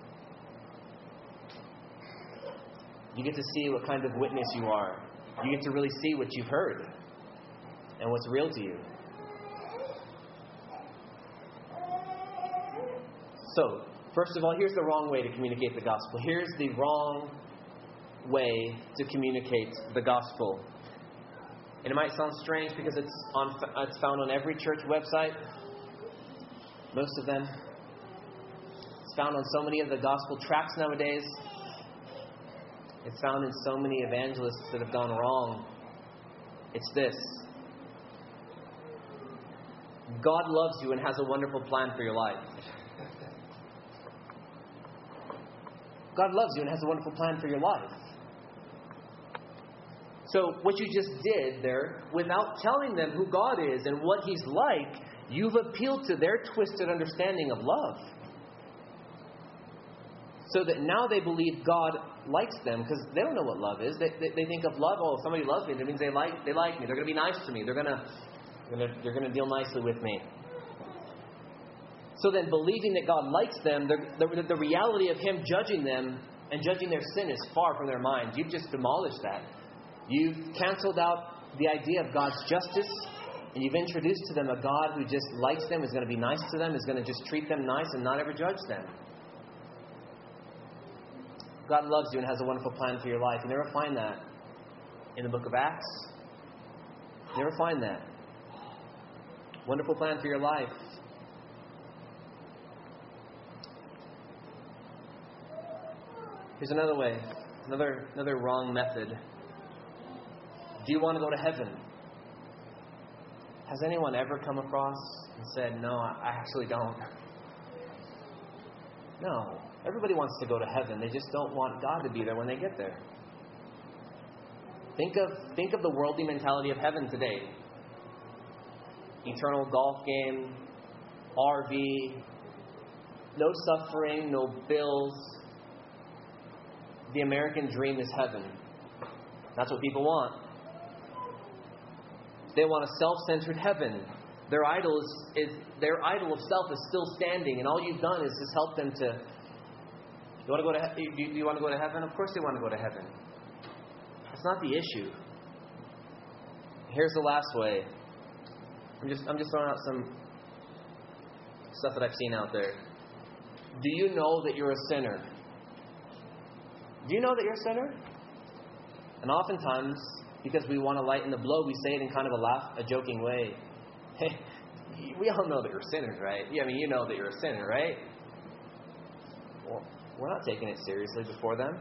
You get to see what kind of witness you are. You get to really see what you've heard and what's real to you. So, first of all, here's the wrong way to communicate the gospel. Here's the wrong way to communicate the gospel. And it might sound strange because it's found on every church website. Most of them. It's found on so many of the gospel tracts nowadays. It's found in so many evangelists that have gone wrong. It's this. God loves you and has a wonderful plan for your life. God loves you and has a wonderful plan for your life. So what you just did there, without telling them who God is and what He's like, you've appealed to their twisted understanding of love. So that now they believe God likes them, because they don't know what love is. They think of love, oh, if somebody loves me, that means they like me. They're going to be nice to me. They're going to deal nicely with me. So then believing that God likes them, the reality of Him judging them and judging their sin is far from their minds. You've just demolished that. You've canceled out the idea of God's justice. And you've introduced to them a God who just likes them, is going to be nice to them, is going to just treat them nice and not ever judge them. God loves you and has a wonderful plan for your life. You never find that in the book of Acts. You never find that. Wonderful plan for your life. Here's another way, another wrong method. Do you want to go to heaven? Has anyone ever come across and said, no, I actually don't? No. Everybody wants to go to heaven. They just don't want God to be there when they get there. Think of the worldly mentality of heaven today. Eternal golf game, RV, no suffering, no bills. The American dream is heaven. That's what people want. They want a self-centered heaven. Their idol of self is still standing, and all you've done is just help them to. Do you want to go to heaven? Of course they want to go to heaven. That's not the issue. Here's the last way. I'm just throwing out some stuff that I've seen out there. Do you know that you're a sinner? Do you know that you're a sinner? And oftentimes, because we want to lighten the blow, we say it in kind of a joking way. Hey, we all know that we're sinners, right? Yeah, I mean, you know that you're a sinner, right? Well, we're not taking it seriously before them.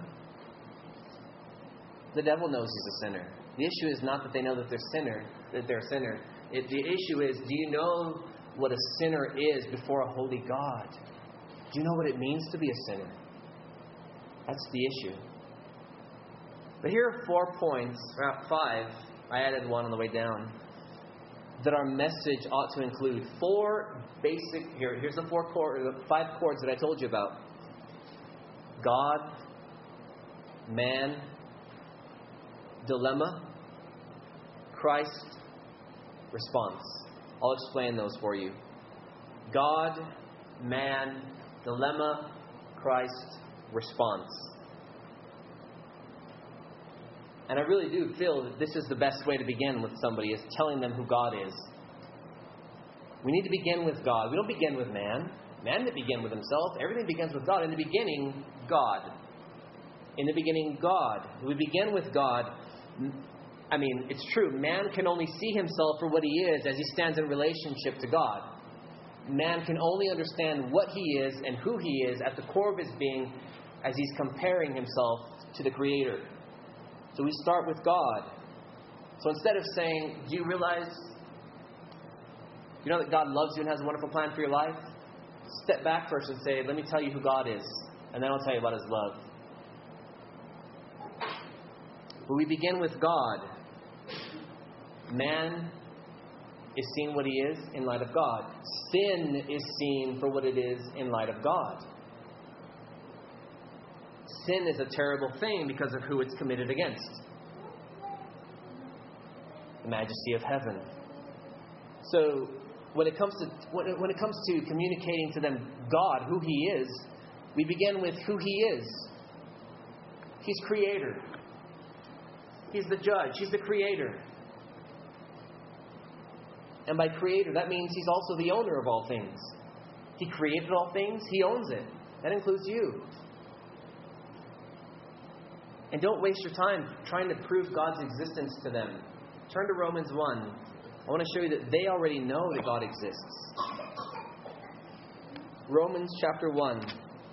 The devil knows he's a sinner. The issue is not that they know that they're a sinner. The issue is, do you know what a sinner is before a holy God? Do you know what it means to be a sinner? That's the issue. But here are 4 points, or 5, I added one on the way down, that our message ought to include. 4 basic, here's the 5 chords that I told you about. God, man, dilemma, Christ, response. I'll explain those for you. God, man, dilemma, Christ, response. And I really do feel that this is the best way to begin with somebody, is telling them who God is. We need to begin with God. We don't begin with man. Man didn't begin with himself. Everything begins with God. In the beginning, God. In the beginning, God. We begin with God. I mean, it's true. Man can only see himself for what he is as he stands in relationship to God. Man can only understand what he is and who he is at the core of his being as he's comparing himself to the Creator. So we start with God. So instead of saying, do you realize, you know that God loves you and has a wonderful plan for your life? Step back first and say, let me tell you who God is. And then I'll tell you about His love. But we begin with God. Man is seeing what he is in light of God. Sin is seen for what it is in light of God. Sin is a terrible thing because of who it's committed against. The majesty of heaven. So when it comes to communicating to them God, who He is, we begin with who He is. He's Creator. He's the Judge. He's the Creator. And by Creator, that means He's also the owner of all things. He created all things. He owns it. That includes you. And don't waste your time trying to prove God's existence to them. Turn to Romans 1. I want to show you that they already know that God exists. Romans chapter 1.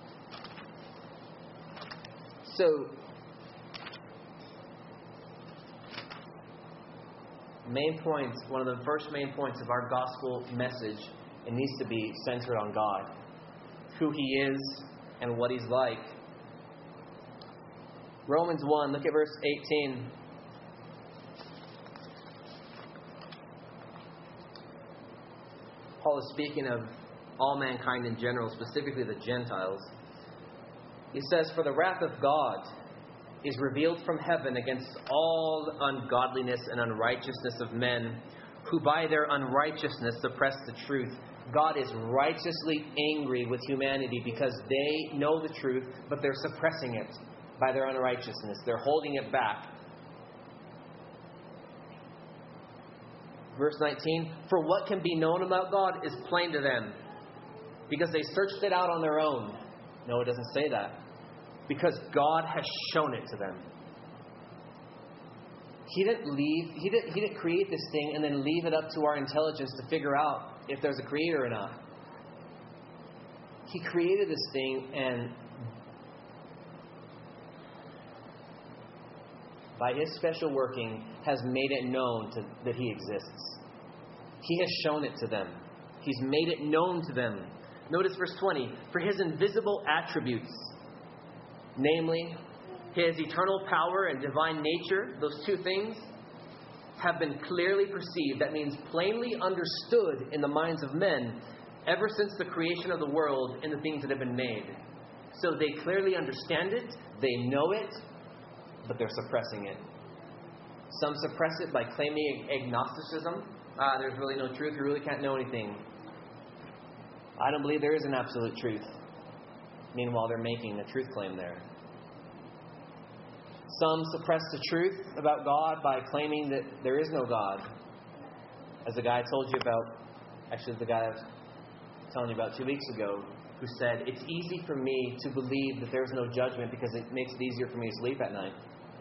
So, main points, one of the first main points of our gospel message, it needs to be centered on God. Who He is and what He's like. Romans 1, look at verse 18. Paul is speaking of all mankind in general, specifically the Gentiles. He says, "For the wrath of God is revealed from heaven against all ungodliness and unrighteousness of men, who by their unrighteousness suppress the truth." God is righteously angry with humanity because they know the truth, but they're suppressing it by their unrighteousness. They're holding it back. Verse 19, "For what can be known about God is plain to them, because they searched it out on their own." No, it doesn't say that. Because God has shown it to them. He didn't create this thing and then leave it up to our intelligence to figure out if there's a creator or not. He created this thing, and by His special working has made it known that He exists. He has shown it to them. He's made it known to them. Notice verse 20. "For His invisible attributes, namely His eternal power and divine nature," those two things, "have been clearly perceived." That means plainly understood in the minds of men ever since the creation of the world in the things that have been made. So they clearly understand it, they know it, but they're suppressing it. Some suppress it by claiming agnosticism. There's really no truth. You really can't know anything. I don't believe there is an absolute truth. Meanwhile, they're making a truth claim there. Some suppress the truth about God by claiming that there is no God. As the guy I told you about, actually the guy I was telling you about 2 weeks ago, who said, it's easy for me to believe that there's no judgment because it makes it easier for me to sleep at night.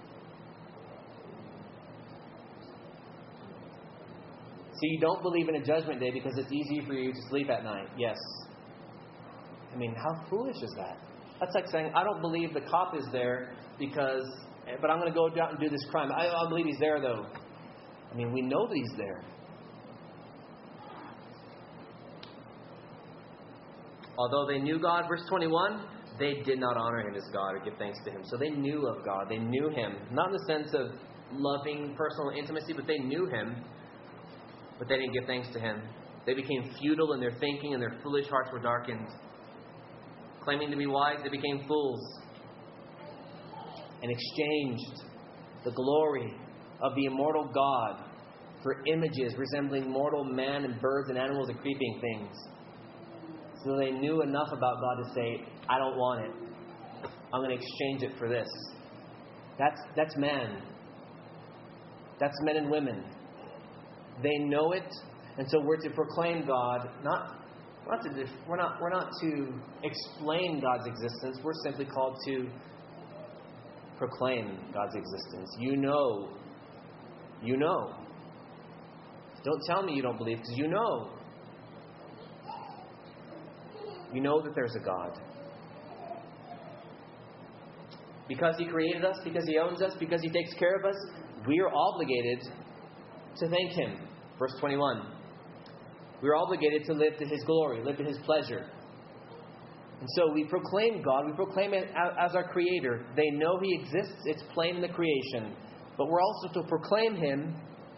So you don't believe in a judgment day because it's easy for you to sleep at night. Yes. I mean, how foolish is that? That's like saying, I don't believe the cop is there but I'm going to go out and do this crime. I believe he's there, though. I mean, we know that he's there. Although they knew God, verse 21, they did not honor Him as God or give thanks to Him. So they knew of God. They knew Him. Not in the sense of loving personal intimacy, but they knew Him. But they didn't give thanks to Him. They became futile in their thinking and their foolish hearts were darkened. Claiming to be wise, they became fools and exchanged the glory of the immortal God for images resembling mortal man and birds and animals and creeping things. So they knew enough about God to say, I don't want it. I'm going to exchange it for this. That's man. That's men and women. They know it, and so we're to proclaim God. We're not to explain God's existence. We're simply called to proclaim God's existence. You know. Don't tell me you don't believe, because you know. You know that there's a God. Because He created us, because He owns us, because He takes care of us, we are obligated to thank Him. Verse 21. We are obligated to live to His glory, live to His pleasure. And so we proclaim God, we proclaim it as our Creator. They know He exists, it's plain in the creation. But we're also to proclaim Him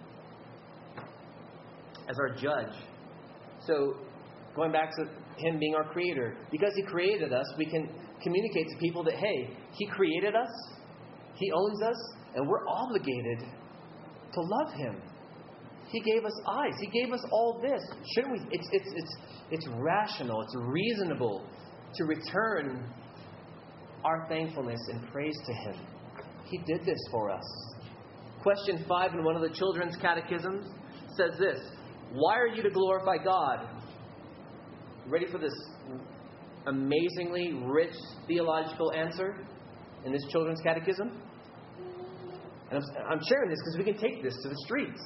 as our judge. So, going back to Him being our Creator, because He created us, we can communicate to people that, hey, He created us, He owns us, and we're obligated to love Him. He gave us eyes. He gave us all this. Shouldn't we? It's rational. It's reasonable to return our thankfulness and praise to Him. He did this for us. Question 5 in one of the children's catechisms says this: why are you to glorify God? Ready for this amazingly rich theological answer in this children's catechism? And I'm sharing this because we can take this to the streets.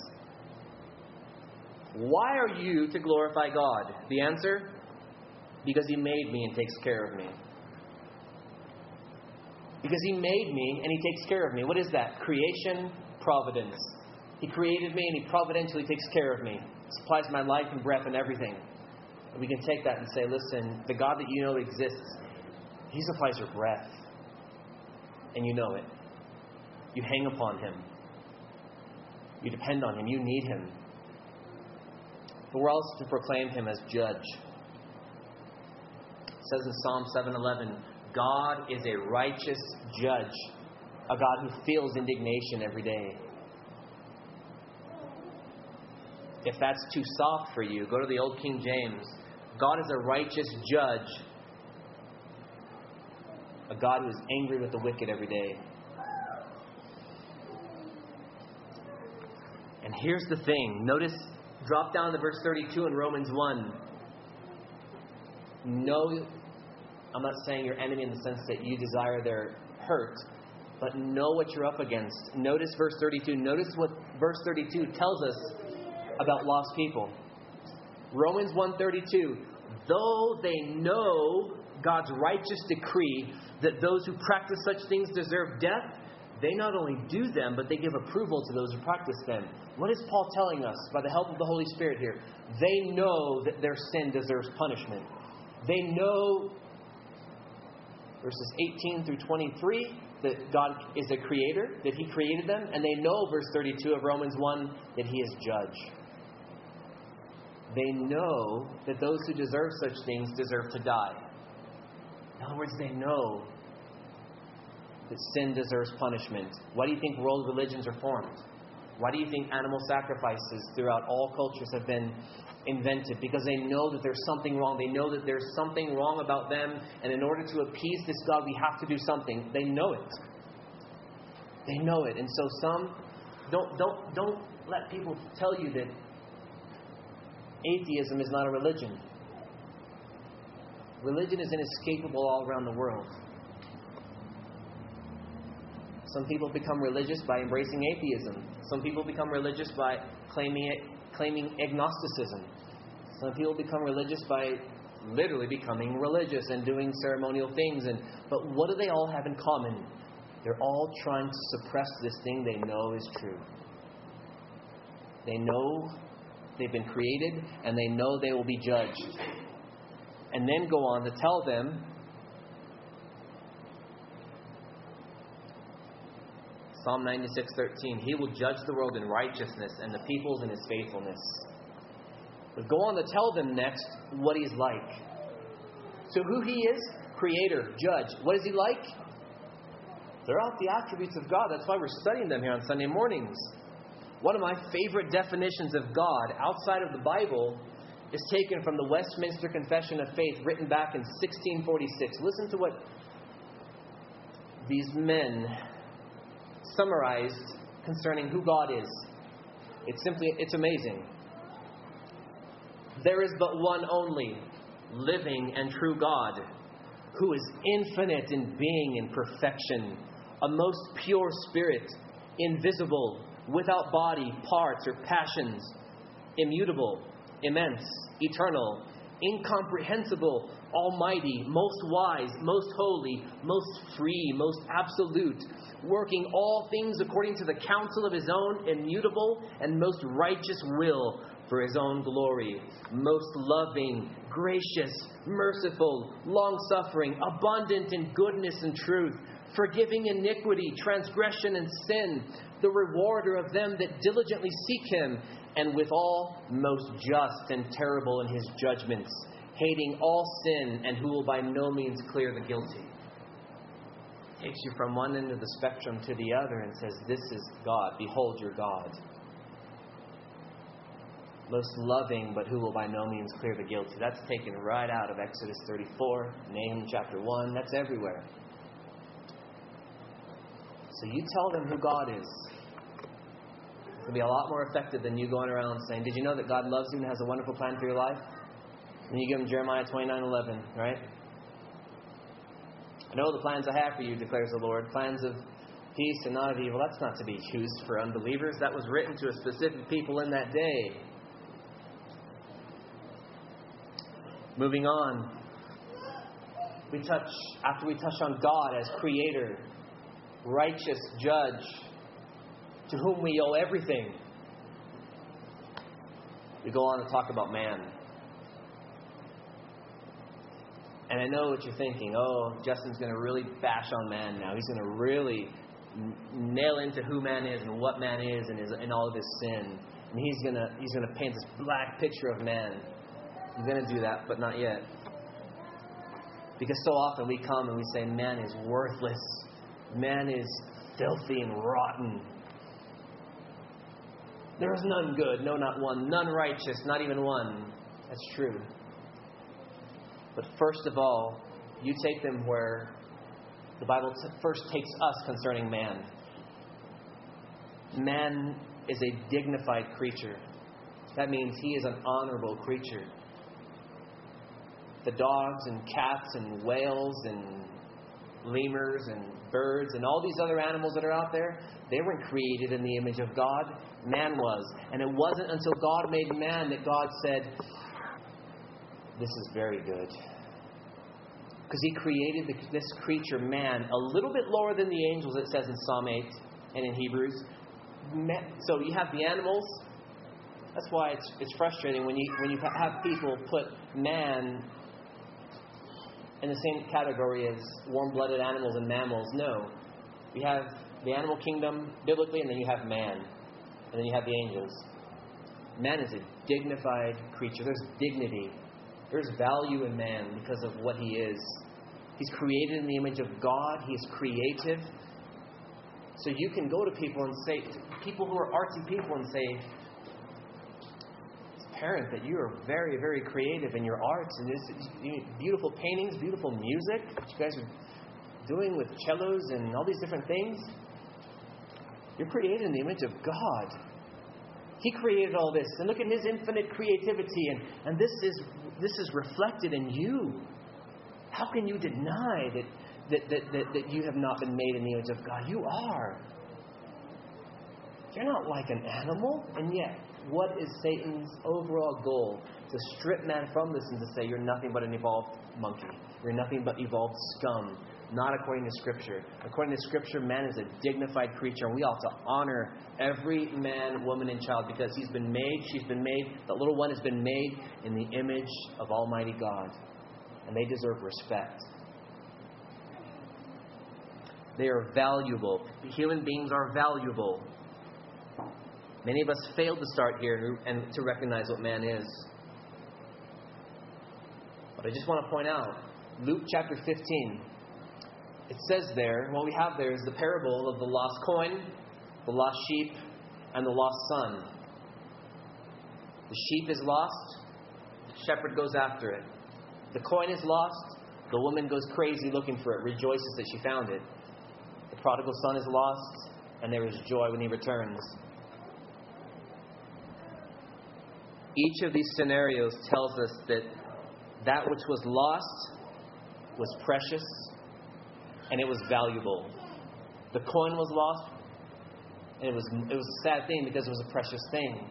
Why are you to glorify God? The answer: because He made me and takes care of me. Because He made me and He takes care of me. What is that? Creation, providence. He created me and He providentially takes care of me. Supplies my life and breath and everything. And we can take that and say, listen, the God that you know exists, He supplies your breath. And you know it. You hang upon Him. You depend on Him. You need Him. But we're also to proclaim Him as judge. It says in Psalm 7:11, God is a righteous judge, a God who feels indignation every day. If that's too soft for you, go to the Old King James. God is a righteous judge, a God who is angry with the wicked every day. And here's the thing. Notice, drop down to verse 32 in Romans 1. No, I'm not saying your enemy in the sense that you desire their hurt, but know what you're up against. Notice verse 32. Notice what verse 32 tells us about lost people. Romans 1:32. Though they know God's righteous decree that those who practice such things deserve death, they not only do them, but they give approval to those who practice them. What is Paul telling us by the help of the Holy Spirit here? They know that their sin deserves punishment. They know, verses 18 through 23, that God is a creator, that He created them. And they know, verse 32 of Romans 1, that He is judge. They know that those who deserve such things deserve to die. In other words, they know that sin deserves punishment. Why do you think world religions are formed? Why do you think animal sacrifices throughout all cultures have been invented? Because they know that there's something wrong. They know that there's something wrong about them, and in order to appease this God, we have to do something. They know it. They know it. And so some don't let people tell you that atheism is not a religion. Religion is inescapable all around the world. Some people become religious by embracing atheism. Some people become religious by claiming agnosticism. Some people become religious by literally becoming religious and doing ceremonial things. But what do they all have in common? They're all trying to suppress this thing they know is true. They know they've been created, and they know they will be judged. And then go on to tell them, Psalm 96:13, He will judge the world in righteousness and the peoples in His faithfulness. But go on to tell them next what He's like. So who He is? Creator, judge. What is He like? They're all the attributes of God. That's why we're studying them here on Sunday mornings. One of my favorite definitions of God outside of the Bible is taken from the Westminster Confession of Faith, written back in 1646. Listen to what these men summarized concerning who God is. It's amazing. There is but one only, living and true God, who is infinite in being and perfection, a most pure spirit, invisible, without body, parts, or passions, immutable, immense, eternal, incomprehensible, almighty, most wise, most holy, most free, most absolute, working all things according to the counsel of His own immutable and most righteous will for His own glory, most loving, gracious, merciful, long-suffering, abundant in goodness and truth, forgiving iniquity, transgression, and sin, the rewarder of them that diligently seek Him, and withal most just and terrible in His judgments, hating all sin, and who will by no means clear the guilty. Takes you from one end of the spectrum to the other and says, this is God. Behold your God. Most loving, but who will by no means clear the guilty. That's taken right out of Exodus 34, Nahum chapter 1. That's everywhere. So you tell them who God is. It'll be a lot more effective than you going around saying, did you know that God loves you and has a wonderful plan for your life? And you give them Jeremiah 29:11, right? I know the plans I have for you, declares the Lord, plans of peace and not of evil. That's not to be used for unbelievers. That was written to a specific people in that day. Moving on. After we touch on God as creator, righteous judge, to whom we owe everything, we go on to talk about man. And I know what you're thinking. Oh, Justin's going to really bash on man now. He's going to really nail into who man is and what man is and all of his sin. And he's going to paint this black picture of man. He's going to do that, but not yet. Because so often we come and we say man is worthless. Man is filthy and rotten. There is none good, no, not one. None righteous, not even one. That's true. But first of all, you take them where the Bible first takes us concerning man. Man is a dignified creature. That means he is an honorable creature. The dogs and cats and whales and lemurs and birds and all these other animals that are out there, they weren't created in the image of God. Man was. And it wasn't until God made man that God said, this is very good. Because He created this creature, man, a little bit lower than the angels, it says in Psalm 8 and in Hebrews. So you have the animals. That's why it's frustrating when you have people put man in the same category as warm-blooded animals and mammals. No. You have the animal kingdom biblically, and then you have man. And then you have the angels. Man is a dignified creature. There's dignity. There's value in man because of what he is. He's created in the image of God. He is creative. So you can go to people and say, people who are artsy people, and say, parent, that you are very, very creative in your arts, and there's beautiful paintings, beautiful music that you guys are doing with cellos and all these different things. You're created in the image of God. He created all this, and look at His infinite creativity, and this is reflected in you. How can you deny that you have not been made in the image of God? You are. You're not like an animal, and yet, what is Satan's overall goal? To strip man from this and to say, you're nothing but an evolved monkey. You're nothing but evolved scum. Not according to Scripture. According to Scripture, man is a dignified creature, and we ought to honor every man, woman, and child because he's been made, she's been made, the little one has been made in the image of Almighty God. And they deserve respect. They are valuable. Human beings are valuable. Many of us fail to start here and to recognize what man is. But I just want to point out, Luke chapter 15, it says there, what we have there is the parable of the lost coin, the lost sheep, and the lost son. The sheep is lost, the shepherd goes after it. The coin is lost, the woman goes crazy looking for it, rejoices that she found it. The prodigal son is lost, and there is joy when he returns. Each of these scenarios tells us that which was lost was precious and it was valuable. The coin was lost, and it was a sad thing because it was a precious thing.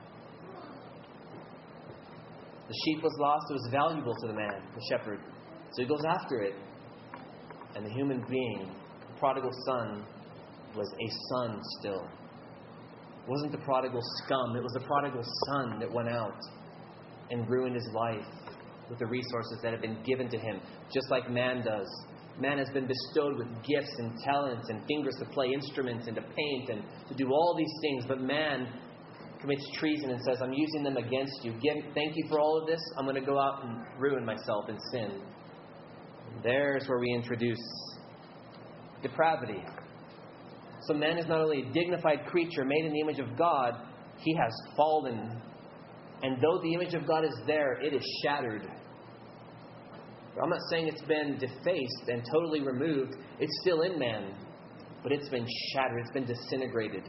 The sheep was lost, it was valuable to the man, the shepherd. So he goes after it. And the human being, the prodigal son, was a son still. It wasn't the prodigal scum, it was the prodigal son that went out and ruined his life with the resources that have been given to him, just like man does. Man has been bestowed with gifts and talents and fingers to play instruments and to paint and to do all these things, but man commits treason and says, I'm using them against you. Thank you for all of this. I'm going to go out and ruin myself in sin. And there's where we introduce depravity. So man is not only a dignified creature made in the image of God, he has fallen. And though the image of God is there, it is shattered. I'm not saying it's been defaced and totally removed. It's still in man. But it's been shattered. It's been disintegrated.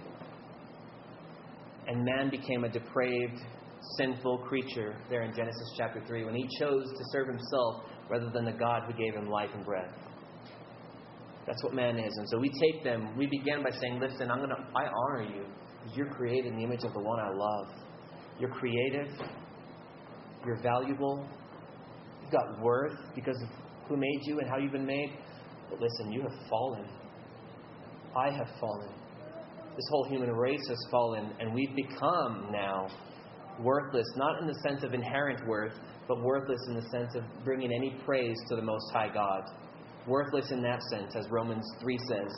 And man became a depraved, sinful creature there in Genesis chapter 3 when he chose to serve himself rather than the God who gave him life and breath. That's what man is. And so we take them. We began by saying, listen, I honor you because you're created in the image of the one I love. You're creative. You're valuable. You've got worth because of who made you and how you've been made. But listen, you have fallen. I have fallen. This whole human race has fallen, and we've become now worthless, not in the sense of inherent worth, but worthless in the sense of bringing any praise to the Most High God. Worthless in that sense, as Romans 3 says.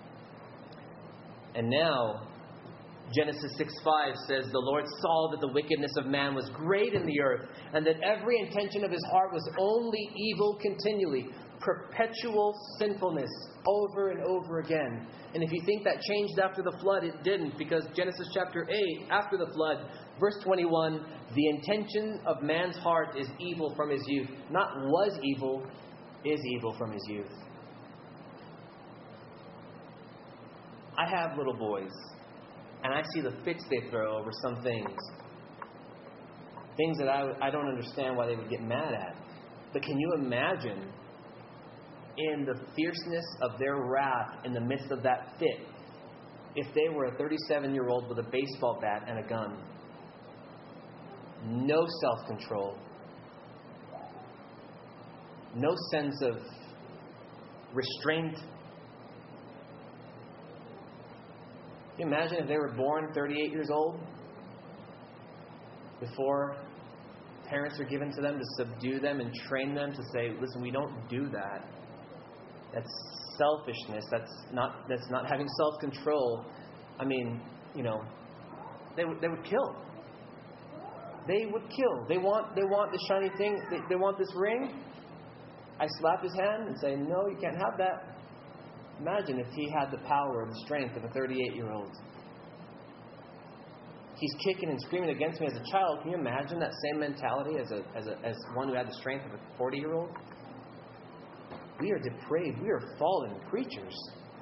And now, Genesis 6:5 says, the Lord saw that the wickedness of man was great in the earth, and that every intention of his heart was only evil continually. Perpetual sinfulness over and over again. And if you think that changed after the flood, it didn't, because Genesis chapter 8, after the flood, verse 21, the intention of man's heart is evil from his youth. Not was evil, is evil from his youth. I have little boys, and I see the fits they throw over some things. Things that I don't understand why they would get mad at. But can you imagine in the fierceness of their wrath in the midst of that fit, if they were a 37-year-old with a baseball bat and a gun? No self-control. No sense of restraint. Can you imagine if they were born 38 years old before parents are given to them to subdue them and train them to say, listen, we don't do that. That's selfishness. That's not having self-control. I mean, they would kill. They would kill. They want the shiny thing. They want this ring. I slap his hand and say, no, you can't have that. Imagine if he had the power and the strength of a 38-year-old. He's kicking and screaming against me as a child. Can you imagine that same mentality as one who had the strength of a 40-year-old? We are depraved. We are fallen creatures.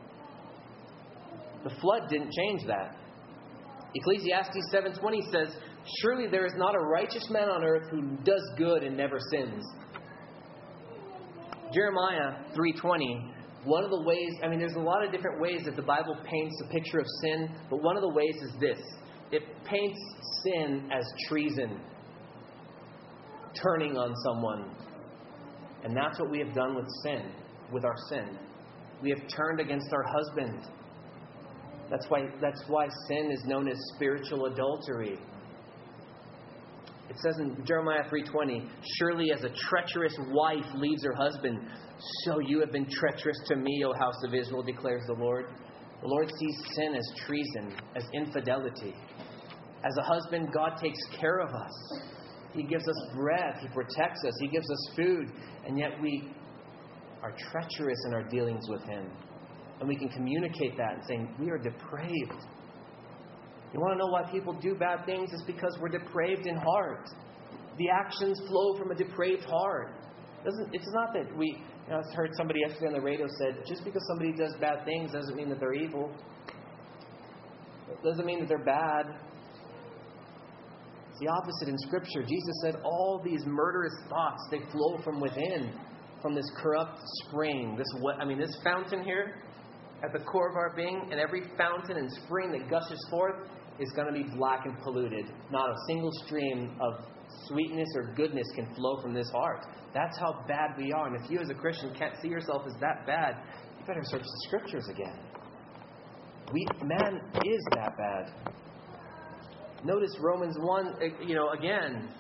The flood didn't change that. Ecclesiastes 7:20 says, "Surely there is not a righteous man on earth who does good and never sins." Jeremiah 3:20, one of the ways, there's a lot of different ways that the Bible paints a picture of sin, but one of the ways is this. It paints sin as treason, turning on someone. And that's what we have done with our sin. We have turned against our husband. That's why sin is known as spiritual adultery. It says in Jeremiah 3:20, "Surely as a treacherous wife leaves her husband, so you have been treacherous to me, O house of Israel, declares the Lord." The Lord sees sin as treason, as infidelity. As a husband, God takes care of us. He gives us breath. He protects us. He gives us food. And yet we are treacherous in our dealings with Him. And we can communicate that and saying, we are depraved. You want to know why people do bad things? It's because we're depraved in heart. The actions flow from a depraved heart. It's not that we... I heard somebody yesterday on the radio said, just because somebody does bad things doesn't mean that they're evil. It doesn't mean that they're bad. It's the opposite in Scripture. Jesus said all these murderous thoughts, they flow from within, from this corrupt spring. This fountain here, at the core of our being, and every fountain and spring that gushes forth is going to be black and polluted. Not a single stream of sweetness or goodness can flow from this heart. That's how bad we are. And if you as a Christian can't see yourself as that bad, you better search the Scriptures again. Man is that bad. Notice Romans 1, again,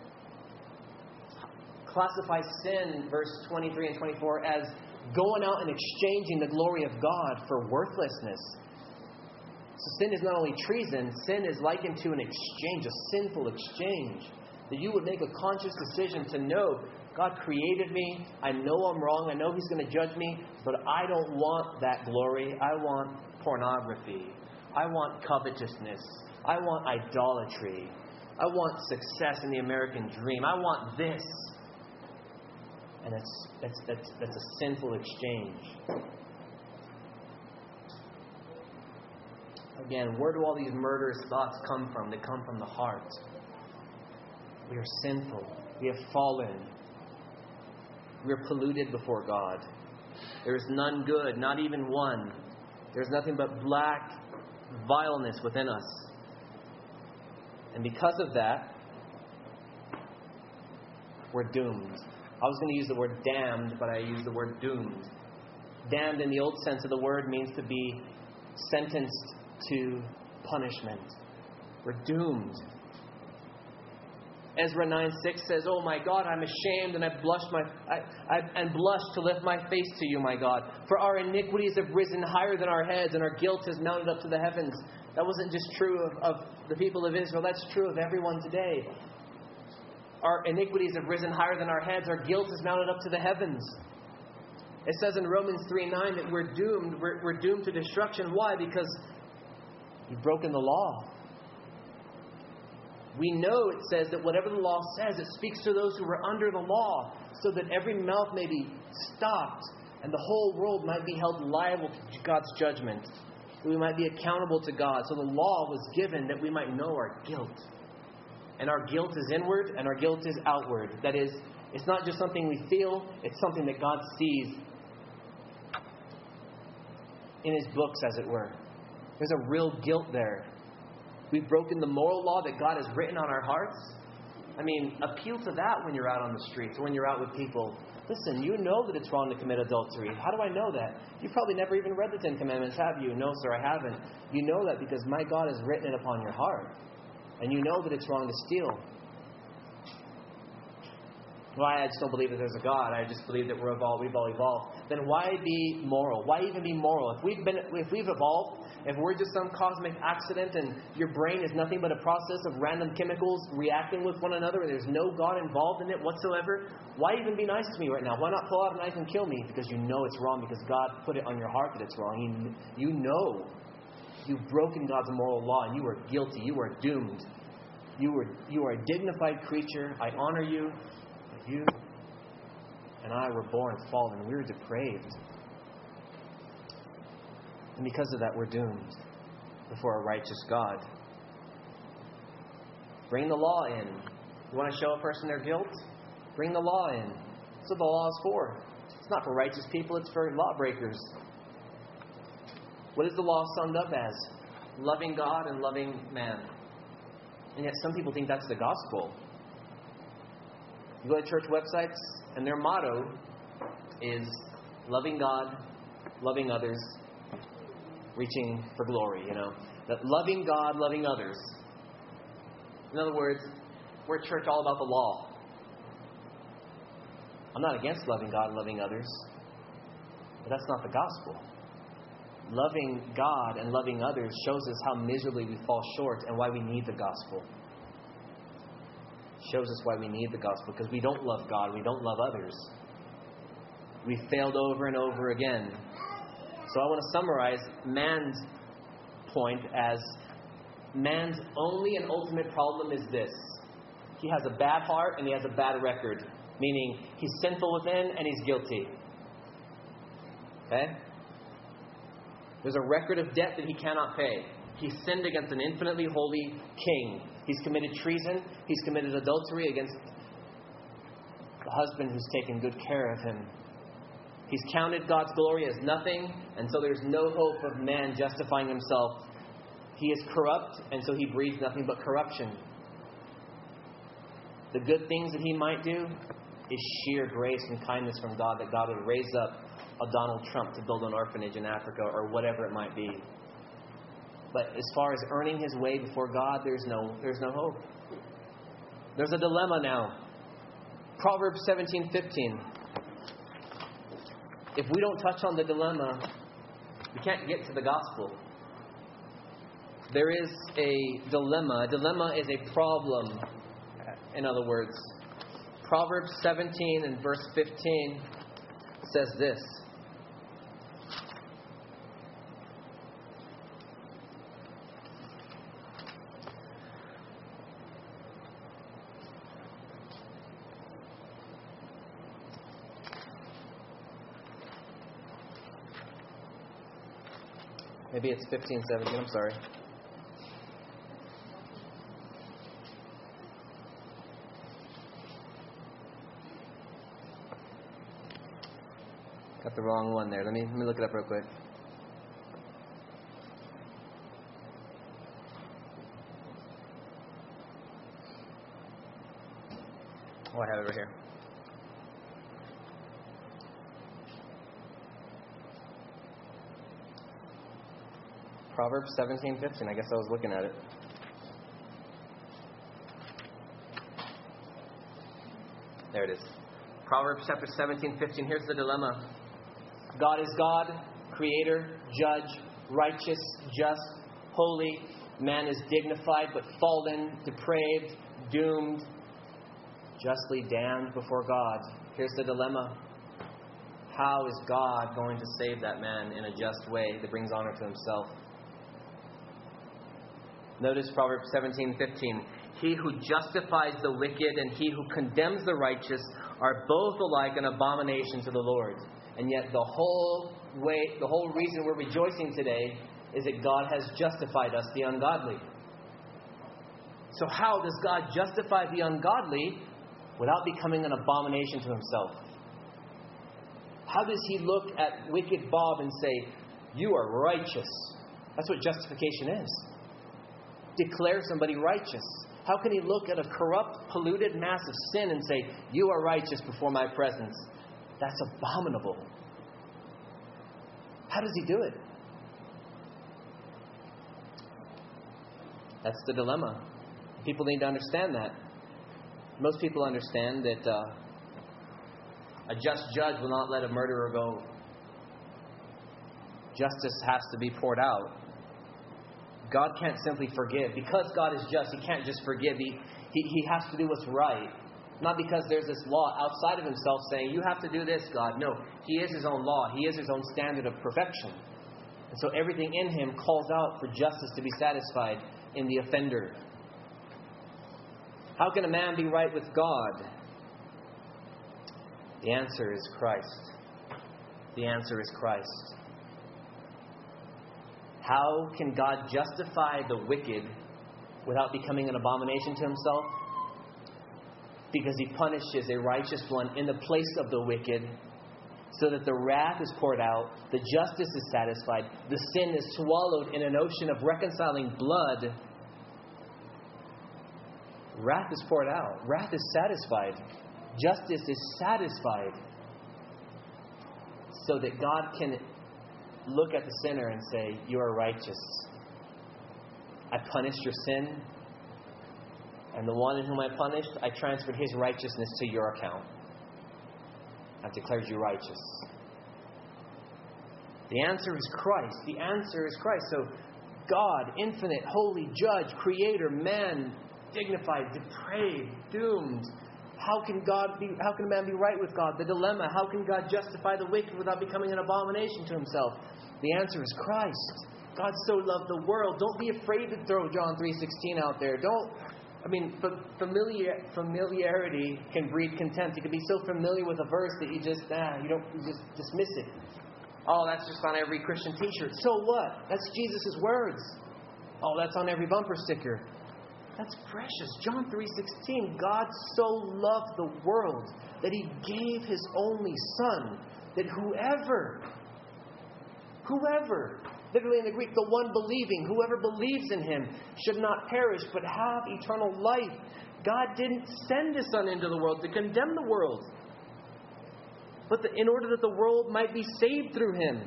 classifies sin, verse 23 and 24, as going out and exchanging the glory of God for worthlessness. So sin is not only treason, sin is likened to an exchange, a sinful exchange. That you would make a conscious decision to know, God created me, I know I'm wrong, I know He's going to judge me, but I don't want that glory. I want pornography. I want covetousness. I want idolatry. I want success in the American dream. I want this. And that's a sinful exchange. Again, where do all these murderous thoughts come from? They come from the heart. We are sinful. We have fallen. We are polluted before God. There is none good, not even one. There is nothing but black vileness within us. And because of that, we're doomed. I was going to use the word damned, but I use the word doomed. Damned in the old sense of the word means to be sentenced to punishment. We're doomed. Ezra 9:6 says, "Oh my God, I'm ashamed and I blush to lift my face to you, my God. For our iniquities have risen higher than our heads, and our guilt has mounted up to the heavens." That wasn't just true of the people of Israel. That's true of everyone today. Our iniquities have risen higher than our heads. Our guilt has mounted up to the heavens. It says in Romans 3:9 that we're doomed. We're doomed to destruction. Why? Because you've broken the law. We know it says that whatever the law says, it speaks to those who are under the law, so that every mouth may be stopped and the whole world might be held liable to God's judgment. That we might be accountable to God. So the law was given that we might know our guilt. And our guilt is inward and our guilt is outward. That is, it's not just something we feel, it's something that God sees in His books, as it were. There's a real guilt there. We've broken the moral law that God has written on our hearts. Appeal to that when you're out on the streets or when you're out with people. Listen, you know that it's wrong to commit adultery. How do I know that? You've probably never even read the Ten Commandments, have you? No, sir, I haven't. You know that because my God has written it upon your heart. And you know that it's wrong to steal. Why I just don't believe that there's a God. I just believe that we've all evolved. Then why be moral? Why even be moral? If we've evolved, if we're just some cosmic accident and your brain is nothing but a process of random chemicals reacting with one another and there's no God involved in it whatsoever, why even be nice to me right now? Why not pull out a knife and kill me? Because you know it's wrong, because God put it on your heart that it's wrong. You know you've broken God's moral law and you are guilty. You are doomed. You are a dignified creature. I honor you. You and I were born fallen. We were depraved. And because of that, we're doomed before a righteous God. Bring the law in. You want to show a person their guilt? Bring the law in. That's what the law is for. It's not for righteous people. It's for lawbreakers. What is the law summed up as? Loving God and loving man. And yet some people think that's the gospel. You go to church websites, and their motto is loving God, loving others, reaching for glory, That loving God, loving others. In other words, we're a church all about the law. I'm not against loving God and loving others, but that's not the gospel. Loving God and loving others shows us how miserably we fall short and why we need the gospel. Shows us why we need the gospel, because we don't love God, we don't love others. We failed over and over again. So I want to summarize man's point as man's only and ultimate problem is this. He has a bad heart and he has a bad record, meaning he's sinful within and he's guilty. Okay? There's a record of debt that he cannot pay. He sinned against an infinitely holy king. He's committed treason. He's committed adultery against the husband who's taken good care of him. He's counted God's glory as nothing, and so there's no hope of man justifying himself. He is corrupt, and so he breeds nothing but corruption. The good things that he might do is sheer grace and kindness from God, that God would raise up a Donald Trump to build an orphanage in Africa or whatever it might be. But as far as earning his way before God, there's no hope. There's a dilemma now. Proverbs 17:15. If we don't touch on the dilemma, we can't get to the gospel. There is a dilemma. A dilemma is a problem, in other words. Proverbs 17 and verse 15 says this. Maybe it's 15, 17. I'm sorry. Got the wrong one there. Let me look it up real quick. Oh, I have it right here. Proverbs 17:15. I guess I was looking at it. There it is. Proverbs chapter 17:15. Here's the dilemma. God is God, creator, judge, righteous, just, holy. Man is dignified but fallen, depraved, doomed, justly damned before God. Here's the dilemma. How is God going to save that man in a just way that brings honor to himself? Notice Proverbs 17:15. He who justifies the wicked and he who condemns the righteous are both alike an abomination to the Lord. And yet the whole reason we're rejoicing today is that God has justified us, the ungodly. So how does God justify the ungodly without becoming an abomination to himself? How does he look at wicked Bob and say, you are righteous? That's what justification is. Declare somebody righteous. How can he look at a corrupt, polluted mass of sin and say, you are righteous before my presence? That's abominable. How does he do it? That's the dilemma. People need to understand that. Most people understand that A just judge will not let a murderer go. Justice has to be poured out. God can't simply forgive. Because God is just, He can't just forgive. He has to do what's right. Not because there's this law outside of Himself saying, you have to do this, God. No, He is His own law. He is His own standard of perfection. And so everything in Him calls out for justice to be satisfied in the offender. How can a man be right with God? The answer is Christ. The answer is Christ. How can God justify the wicked without becoming an abomination to Himself? Because He punishes a righteous one in the place of the wicked, so that the wrath is poured out, the justice is satisfied, the sin is swallowed in an ocean of reconciling blood. Wrath is poured out. Wrath is satisfied. Justice is satisfied. So that God can look at the sinner and say, you are righteous. I punished your sin. And the one in whom I punished, I transferred his righteousness to your account. I've declared you righteous. The answer is Christ. The answer is Christ. So God, infinite, holy, judge, creator, man, dignified, depraved, doomed. How can a man be right with God? The dilemma. How can God justify the wicked without becoming an abomination to Himself? The answer is Christ. God so loved the world. Don't be afraid to throw John 3:16 out there. Familiarity can breed contempt. You can be so familiar with a verse that you just dismiss it. Oh, that's just on every Christian t-shirt. So what? That's Jesus' words. Oh, that's on every bumper sticker. That's precious. John 3:16. God so loved the world that He gave His only Son, that whoever, literally in the Greek, the one believing, whoever believes in Him should not perish but have eternal life. God didn't send His Son into the world to condemn the world, but in order that the world might be saved through Him.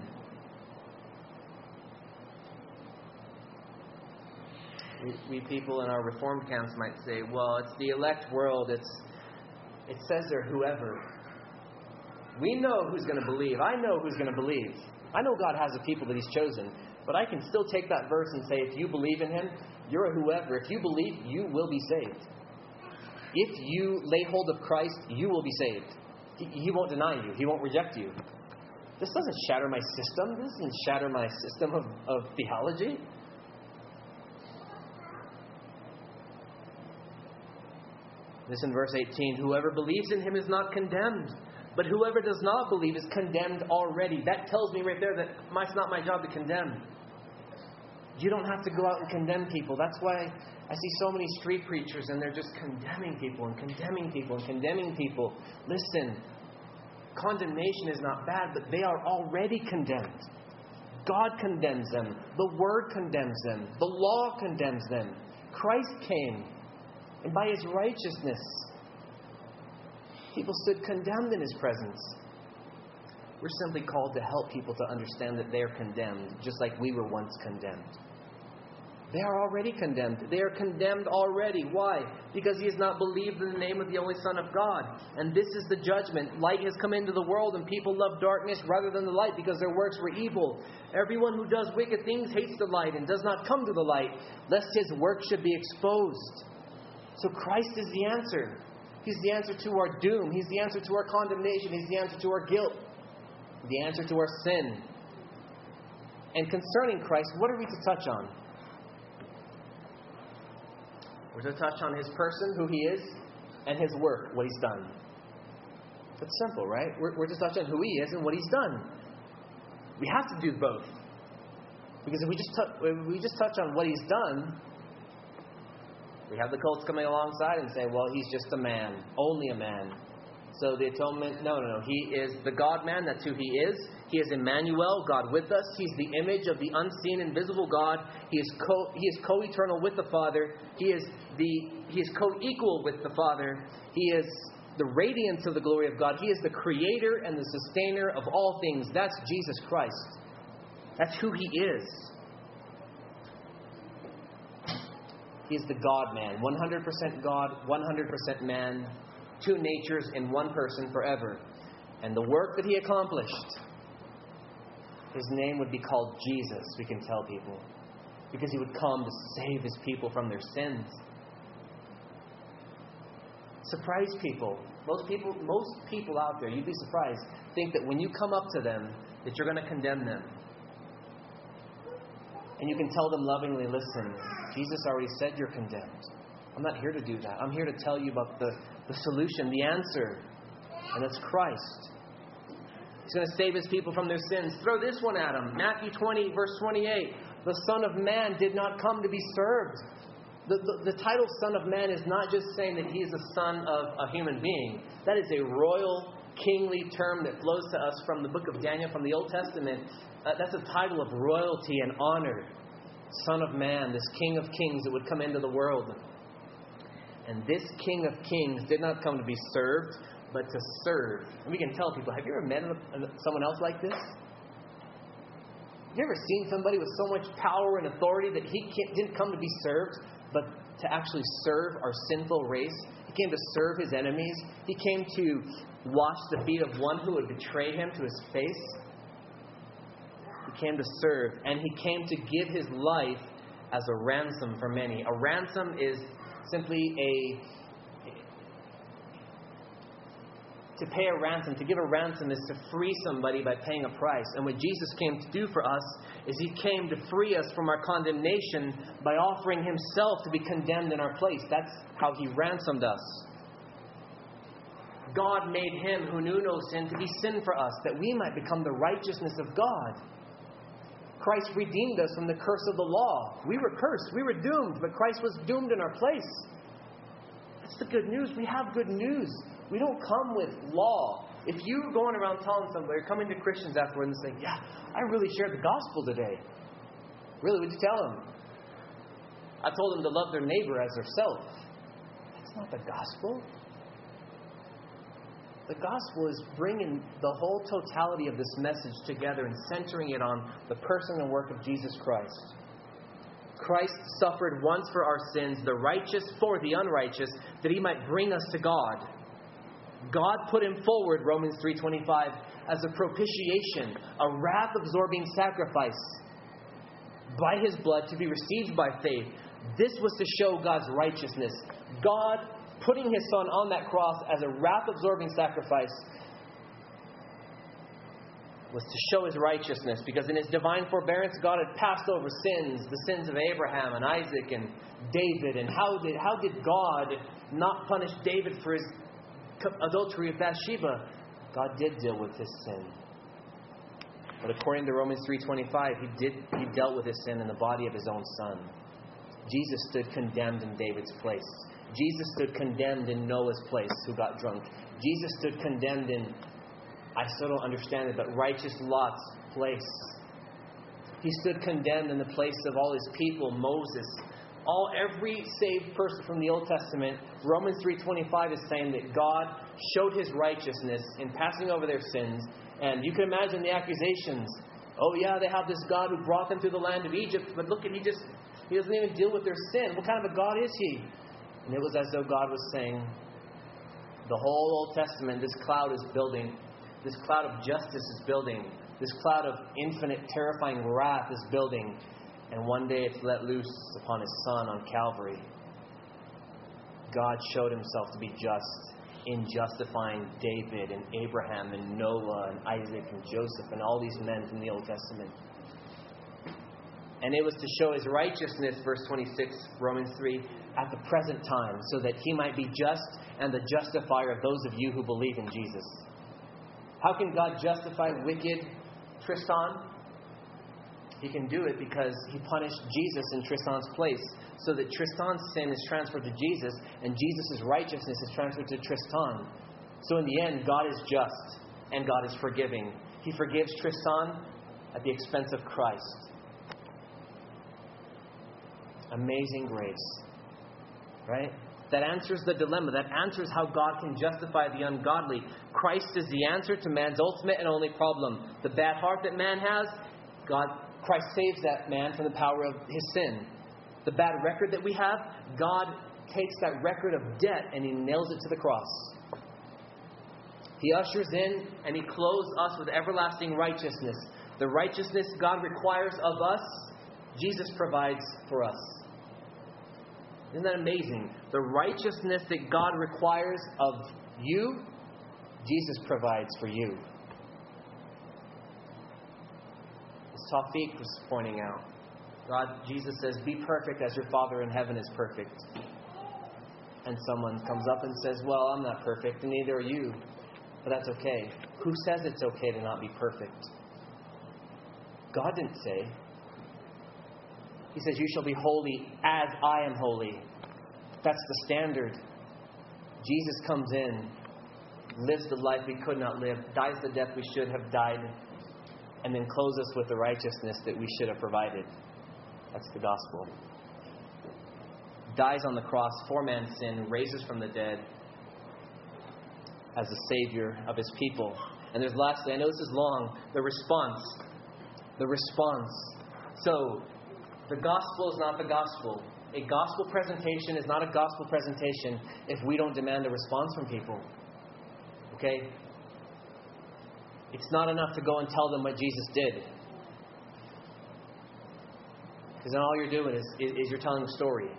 We people in our Reformed camps might say, well, it's the elect world. It says there, whoever. We know who's going to believe. I know who's going to believe. I know God has a people that He's chosen. But I can still take that verse and say, if you believe in Him, you're a whoever. If you believe, you will be saved. If you lay hold of Christ, you will be saved. He won't deny you. He won't reject you. This doesn't shatter my system. This doesn't shatter my system of theology. This in verse 18, whoever believes in Him is not condemned, but whoever does not believe is condemned already. That tells me right there that it's not my job to condemn. You don't have to go out and condemn people. That's why I see so many street preachers and they're just condemning people and condemning people and condemning people. Listen, condemnation is not bad, but they are already condemned. God condemns them. The Word condemns them. The law condemns them. Christ came. And by His righteousness, people stood condemned in His presence. We're simply called to help people to understand that they are condemned, just like we were once condemned. They are already condemned. They are condemned already. Why? Because he has not believed in the name of the only Son of God. And this is the judgment. Light has come into the world, and people love darkness rather than the light because their works were evil. Everyone who does wicked things hates the light and does not come to the light, lest his work should be exposed. So Christ is the answer. He's the answer to our doom. He's the answer to our condemnation. He's the answer to our guilt. The answer to our sin. And concerning Christ, what are we to touch on? We're to touch on His person, who He is, and His work, what He's done. That's simple, right? We're to touch on who He is and what He's done. We have to do both. Because if we just touch on what He's done, we have the cults coming alongside and say, well, He's just a man, only a man. So the atonement, no. He is the God-man, that's who He is. He is Emmanuel, God with us. He's the image of the unseen, invisible God. He is co-eternal with the Father. He is co-equal with the Father. He is the radiance of the glory of God. He is the creator and the sustainer of all things. That's Jesus Christ. That's who He is. He is the God-man, 100% God, 100% man, two natures in one person forever. and the work that He accomplished, His name would be called Jesus, we can tell people, because He would come to save His people from their sins. Surprise people. Most people out there, you'd be surprised, think that when you come up to them, that you're going to condemn them. And you can tell them lovingly, listen, Jesus already said you're condemned. I'm not here to do that. I'm here to tell you about the solution, the answer. And that's Christ. He's going to save His people from their sins. Throw this one at Him. Matthew 20, verse 28. The Son of Man did not come to be served. The title Son of Man is not just saying that He is a son of a human being. That is a royal, kingly term that flows to us from the book of Daniel, from the Old Testament. That's a title of royalty and honor. Son of Man, this King of Kings that would come into the world. And this King of Kings did not come to be served, but to serve. And we can tell people, have you ever met someone else like this? Have you ever seen somebody with so much power and authority that he didn't come to be served, but to actually serve our sinful race? He came to serve His enemies. He came to wash the feet of one who would betray Him to His face. He came to serve, and He came to give His life as a ransom for many. A ransom is simply to pay a ransom. To give a ransom is to free somebody by paying a price. And what Jesus came to do for us is He came to free us from our condemnation by offering Himself to be condemned in our place. That's how He ransomed us. God made Him who knew no sin to be sin for us, that we might become the righteousness of God. Christ redeemed us from the curse of the law. We were cursed. We were doomed, but Christ was doomed in our place. That's the good news. We have good news. We don't come with law. If you're going around telling somebody, or coming to Christians afterwards and saying, yeah, I really shared the gospel today. Really, would you tell them? I told them to love their neighbor as themselves. That's not the gospel. The gospel is bringing the whole totality of this message together and centering it on the person and work of Jesus Christ. Christ suffered once for our sins, the righteous for the unrighteous, that He might bring us to God. God put Him forward, Romans 3:25, as a propitiation, a wrath-absorbing sacrifice by His blood to be received by faith. This was to show God's righteousness. God putting His Son on that cross as a wrath-absorbing sacrifice was to show His righteousness, because in His divine forbearance, God had passed over sins, the sins of Abraham and Isaac and David. And how did God not punish David for his adultery with Bathsheba? God did deal with his sin. But according to Romans 3:25, He dealt with his sin in the body of His own Son. Jesus stood condemned in David's place. Jesus stood condemned in Noah's place, who got drunk. Jesus stood condemned in, I still don't understand it, but righteous Lot's place. He stood condemned in the place of all His people, Moses. Every saved person from the Old Testament, Romans 3:25 is saying that God showed His righteousness in passing over their sins. And you can imagine the accusations. Oh yeah, they have this God who brought them through the land of Egypt, but look at He doesn't even deal with their sin. What kind of a God is He? And it was as though God was saying, the whole Old Testament, this cloud is building. This cloud of justice is building. This cloud of infinite, terrifying wrath is building. And one day it's let loose upon His Son on Calvary. God showed Himself to be just in justifying David and Abraham and Noah and Isaac and Joseph and all these men from the Old Testament. And it was to show His righteousness, verse 26, Romans 3, at the present time, so that He might be just and the justifier of those of you who believe in Jesus. How can God justify wicked Tristan? He can do it because He punished Jesus in Tristan's place, so that Tristan's sin is transferred to Jesus and Jesus' righteousness is transferred to Tristan. So in the end, God is just and God is forgiving. He forgives Tristan at the expense of Christ. Amazing grace. Right? That answers the dilemma. That answers how God can justify the ungodly. Christ is the answer to man's ultimate and only problem. The bad heart that man has, Christ saves that man from the power of his sin. The bad record that we have, God takes that record of debt and He nails it to the cross. He ushers in and He clothes us with everlasting righteousness. The righteousness God requires of us, Jesus provides for us. Isn't that amazing? The righteousness that God requires of you, Jesus provides for you. As Tawfiq was pointing out, Jesus says, be perfect as your Father in heaven is perfect. And someone comes up and says, well, I'm not perfect, and neither are you. But that's okay. Who says it's okay to not be perfect? God didn't say. He says, you shall be holy as I am holy. That's the standard. Jesus comes in, lives the life we could not live, dies the death we should have died, and then clothes us with the righteousness that we should have provided. That's the gospel. Dies on the cross for man's sin, raises from the dead as the Savior of His people. And there's lastly, I know this is long, the response. The response. So, the gospel is not the gospel. A gospel presentation is not a gospel presentation if we don't demand a response from people. Okay? It's not enough to go and tell them what Jesus did. Because then all you're doing is you're telling a story.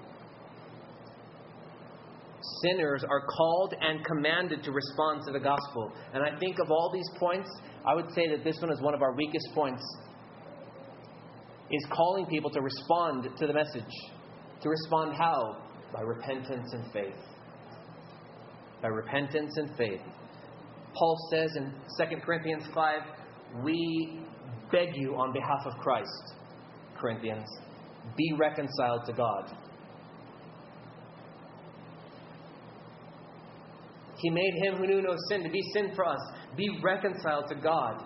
Sinners are called and commanded to respond to the gospel. And I think of all these points, I would say that this one is one of our weakest points. Is calling people to respond to the message. To respond how? By repentance and faith. By repentance and faith. Paul says in 2 Corinthians 5, we beg you on behalf of Christ, Corinthians, be reconciled to God. He made Him who knew no sin to be sin for us. Be reconciled to God.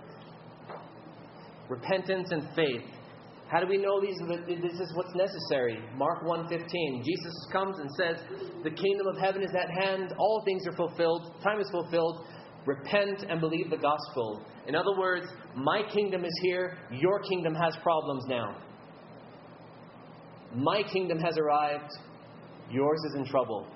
Repentance and faith. How do we know this is what's necessary? Mark 1:15. Jesus comes and says, the kingdom of heaven is at hand. All things are fulfilled. Time is fulfilled. Repent and believe the gospel. In other words, my kingdom is here. Your kingdom has problems now. My kingdom has arrived. Yours is in trouble.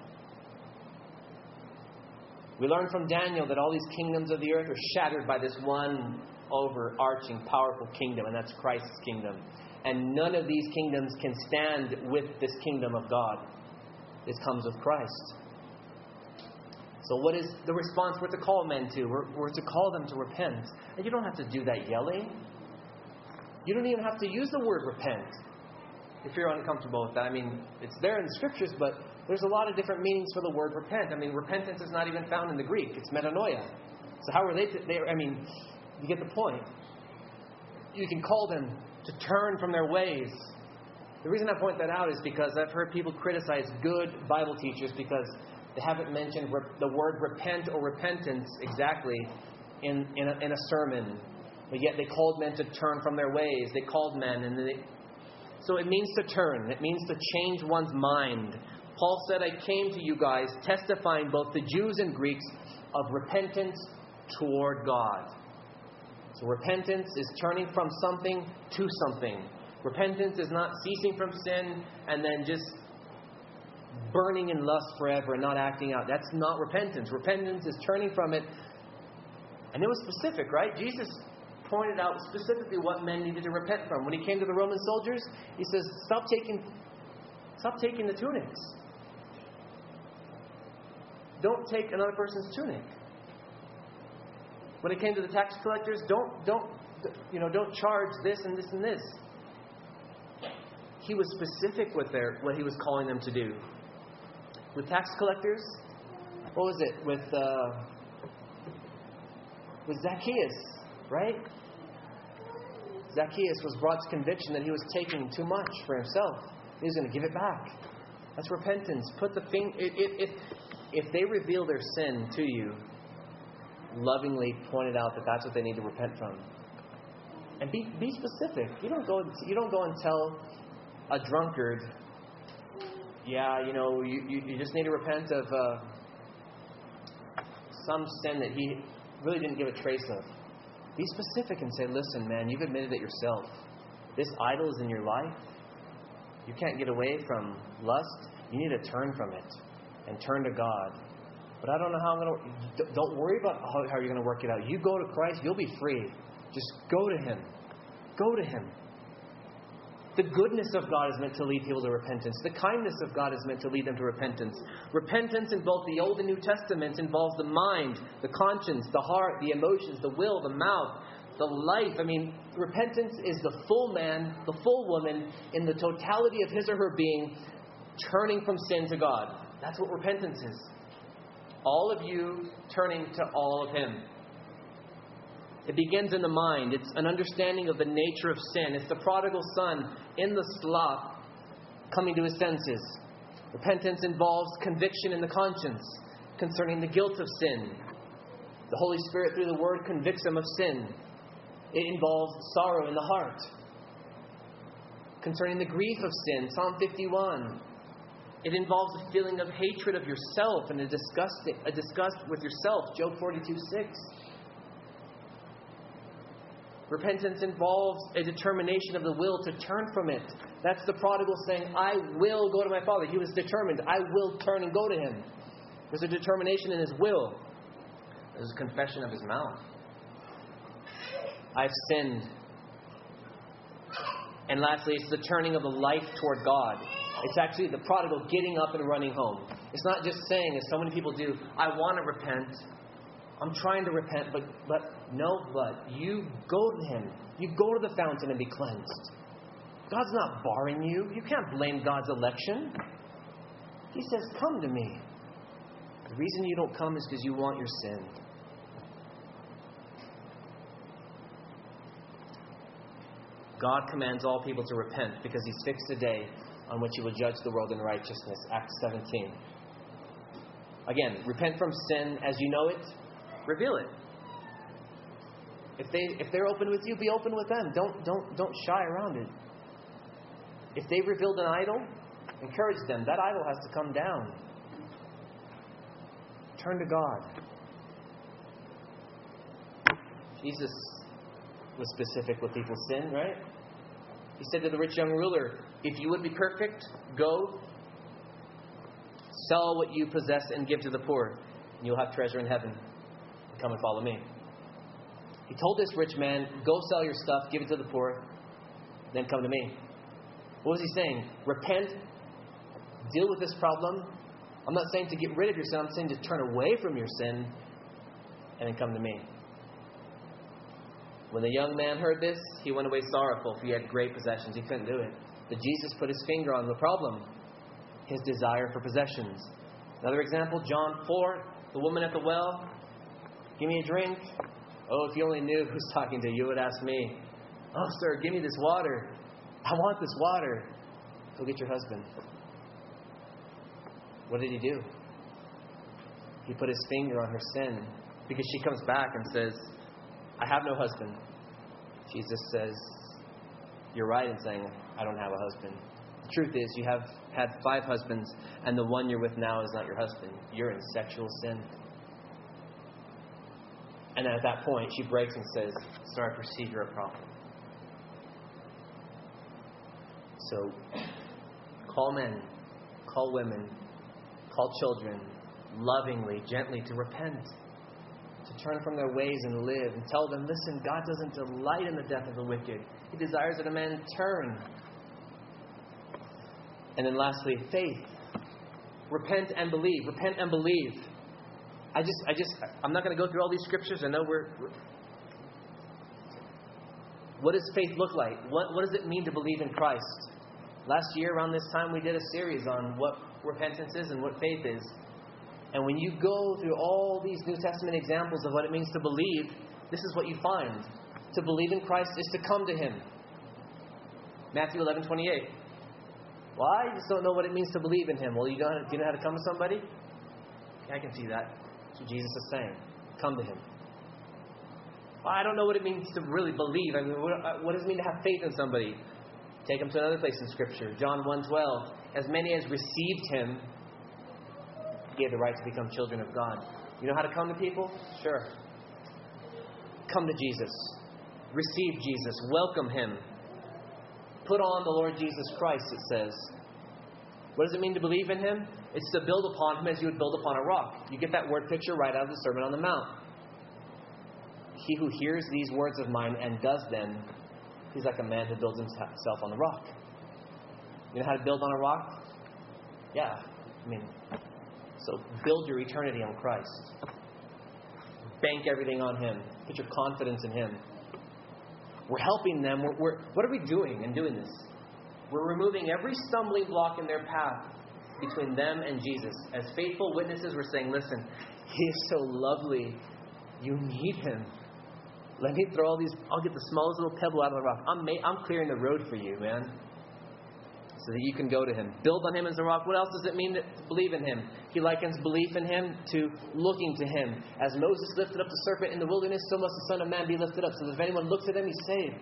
We learn from Daniel that all these kingdoms of the earth are shattered by this one overarching, powerful kingdom, and that's Christ's kingdom. And none of these kingdoms can stand with this kingdom of God. This comes with Christ. So what is the response we're to call men to? We're to call them to repent. And you don't have to do that yelling. You don't even have to use the word repent if you're uncomfortable with that. I mean, it's there in the scriptures, but there's a lot of different meanings for the word repent. I mean, repentance is not even found in the Greek. It's metanoia. So how are they you get the point. You can call them to turn from their ways. The reason I point that out is because I've heard people criticize good Bible teachers because they haven't mentioned the word repent or repentance exactly in a sermon. But yet they called men to turn from their ways. They called men. So it means to turn. It means to change one's mind. Paul said, I came to you guys testifying both to Jews and Greeks of repentance toward God. So repentance is turning from something to something. Repentance is not ceasing from sin and then just burning in lust forever and not acting out. That's not repentance. Repentance is turning from it. And it was specific, right? Jesus pointed out specifically what men needed to repent from. When He came to the Roman soldiers, He says, stop taking the tunics. Don't take another person's tunic. When it came to the tax collectors, don't charge this and this and this. He was specific with what He was calling them to do. With tax collectors, what was it? With Zacchaeus, right? Zacchaeus was brought to conviction that he was taking too much for himself. He was going to give it back. That's repentance. If they reveal their sin to you, lovingly point it out that that's what they need to repent from. And be specific. You don't go and tell a drunkard, you just need to repent of some sin that he really didn't give a trace of. Be specific and say, listen, man, you've admitted it yourself. This idol is in your life. You can't get away from lust. You need to turn from it and turn to God. But I don't know how I'm going to... Don't worry about how you're going to work it out. You go to Christ, you'll be free. Just go to Him. Go to Him. The goodness of God is meant to lead people to repentance. The kindness of God is meant to lead them to repentance. Repentance in both the Old and New Testaments involves the mind, the conscience, the heart, the emotions, the will, the mouth, the life. I mean, repentance is the full man, the full woman, in the totality of his or her being, turning from sin to God. That's what repentance is. All of you turning to all of Him. It begins in the mind. It's an understanding of the nature of sin. It's the prodigal son in the slough coming to his senses. Repentance involves conviction in the conscience concerning the guilt of sin. The Holy Spirit, through the Word, convicts them of sin. It involves sorrow in the heart concerning the grief of sin. Psalm 51. It involves a feeling of hatred of yourself and a disgust with yourself. Job 42:6. Repentance involves a determination of the will to turn from it. That's the prodigal saying, I will go to my father. He was determined. I will turn and go to him. There's a determination in his will. There's a confession of his mouth. I've sinned. And lastly, it's the turning of the life toward God. It's actually the prodigal getting up and running home. It's not just saying, as so many people do, I want to repent. I'm trying to repent, but you go to Him. You go to the fountain and be cleansed. God's not barring you. You can't blame God's election. He says, come to me. The reason you don't come is because you want your sin. God commands all people to repent because He's fixed a day on which He will judge the world in righteousness. Acts 17. Again, repent from sin as you know it. Reveal it. If they're open with you, be open with them. Don't shy around it. If they've revealed an idol, encourage them. That idol has to come down. Turn to God. Jesus was specific with people's sin, right? He said to the rich young ruler, if you would be perfect, go, sell what you possess and give to the poor, and you'll have treasure in heaven. Come and follow me. He told this rich man, go sell your stuff, give it to the poor, then come to me. What was he saying? Repent, deal with this problem. I'm not saying to get rid of your sin, I'm saying to turn away from your sin, and then come to me. When the young man heard this, he went away sorrowful, for he had great possessions. He couldn't do it. But Jesus put His finger on the problem, his desire for possessions. Another example, John 4, the woman at the well. Give me a drink. Oh, if you only knew who's talking to you, you would ask me. Oh, sir, give me this water. I want this water. Go get your husband. What did He do? He put His finger on her sin. Because she comes back and says, I have no husband. Jesus says, you're right in saying, I don't have a husband. The truth is, you have had 5 husbands, and the one you're with now is not your husband. You're in sexual sin. And at that point, she breaks and says, sorry, I perceive you're a prophet. So, call men, call women, call children, lovingly, gently, to repent, to turn from their ways and live, and tell them, listen, God doesn't delight in the death of the wicked. He desires that a man turn. And then lastly, faith. Repent and believe. Repent and believe. I'm not going to go through all these scriptures. I know what does faith look like? What does it mean to believe in Christ? Last year around this time we did a series on what repentance is and what faith is. And when you go through all these New Testament examples of what it means to believe, this is what you find. To believe in Christ is to come to Him. Matthew 11:28. Why? You just don't know what it means to believe in Him. Well, do you know how to come to somebody? I can see that. That's what Jesus is saying. Come to Him. Well, I don't know what it means to really believe. I mean, what does it mean to have faith in somebody? Take them to another place in Scripture. John 1:12. As many as received Him, He gave the right to become children of God. You know how to come to people? Sure. Come to Jesus. Receive Jesus. Welcome Him. Put on the Lord Jesus Christ, it says. What does it mean to believe in Him? It's to build upon Him as you would build upon a rock. You get that word picture right out of the Sermon on the Mount. He who hears these words of mine and does them, he's like a man who builds himself on the rock. You know how to build on a rock? Yeah. So build your eternity on Christ. Bank everything on Him. Put your confidence in Him. We're helping them. What are we doing in doing this? We're removing every stumbling block in their path between them and Jesus. As faithful witnesses, we're saying, listen, He is so lovely. You need Him. Let me throw all these, I'll get the smallest little pebble out of the rock. I'm clearing the road for you, man. So that you can go to Him. Build on Him as a rock. What else does it mean to believe in Him? He likens belief in Him to looking to Him. As Moses lifted up the serpent in the wilderness, so must the Son of Man be lifted up. So that if anyone looks at Him, he's saved.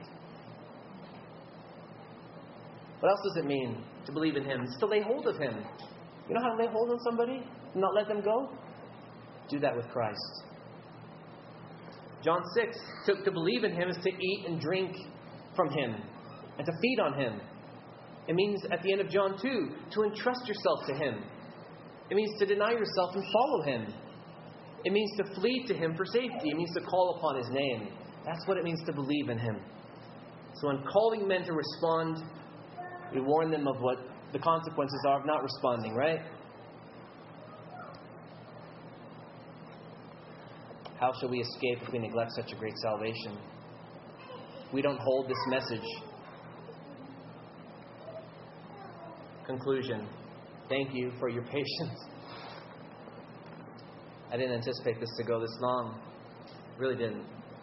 What else does it mean to believe in Him? It's to lay hold of Him. You know how to lay hold on somebody and not let them go? Do that with Christ. John 6, to believe in Him is to eat and drink from Him and to feed on Him. It means, at the end of John 2, to entrust yourself to Him. It means to deny yourself and follow Him. It means to flee to Him for safety. It means to call upon His name. That's what it means to believe in Him. So in calling men to respond, we warn them of what the consequences are of not responding, right? How shall we escape if we neglect such a great salvation? We don't hold this message. Conclusion. Thank you for your patience. I didn't anticipate this to go this long. Really didn't.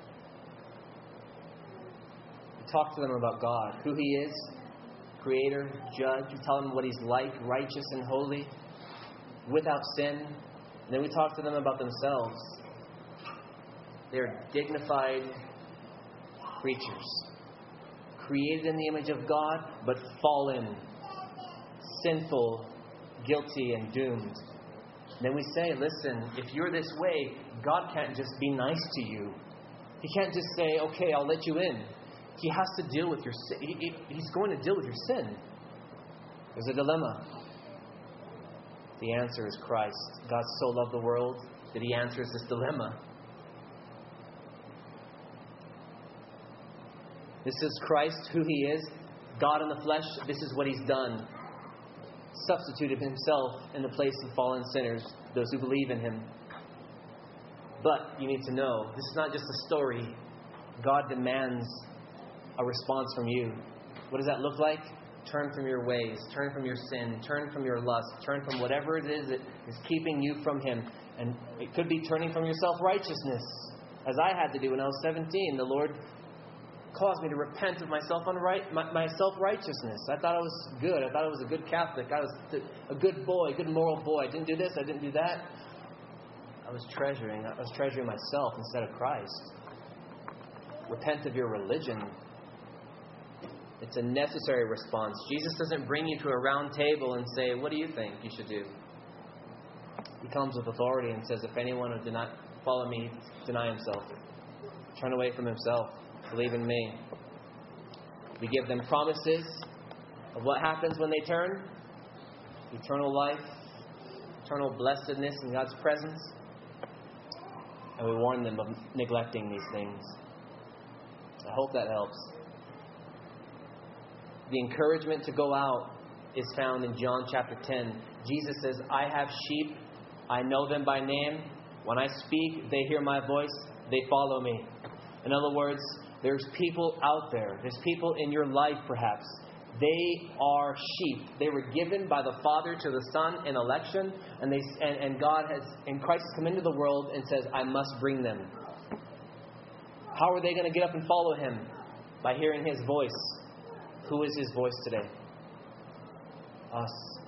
We talk to them about God, who He is, Creator, Judge. We tell them what He's like, righteous and holy, without sin. And then we talk to them about themselves. They're dignified creatures, created in the image of God, but fallen, sinful, guilty, and doomed. Then we say, listen, if you're this way, God can't just be nice to you. He can't just say, okay, I'll let you in. He has to deal with your sin. He's going to deal with your sin. There's a dilemma. The answer is Christ. God so loved the world that He answers this dilemma. This is Christ, who He is, God in the flesh. This is what He's done. Substituted Himself in the place of fallen sinners, those who believe in Him. But you need to know, this is not just a story. God demands a response from you. What does that look like? Turn from your ways. Turn from your sin. Turn from your lust. Turn from whatever it is that is keeping you from Him. And it could be turning from your self-righteousness, as I had to do when I was 17. The Lord caused me to repent of my self-righteousness. I thought I was good. I thought I was a good Catholic. I was a good boy, a good moral boy. I didn't do this. I didn't do that. I was treasuring myself instead of Christ. Repent of your religion. It's a necessary response. Jesus doesn't bring you to a round table and say, what do you think you should do? He comes with authority and says, if anyone would not follow me, deny himself. Turn away from himself. Believe in me. We give them promises of what happens when they turn. Eternal life, eternal blessedness in God's presence. And we warn them of neglecting these things. I hope that helps. The encouragement to go out is found in John chapter 10. Jesus says, I have sheep. I know them by name. When I speak, they hear my voice. They follow me. In other words, there's people out there. There's people in your life, perhaps. They are sheep. They were given by the Father to the Son in election, and God has, and Christ has come into the world and says, I must bring them. How are they going to get up and follow Him? By hearing His voice. Who is His voice today? Us.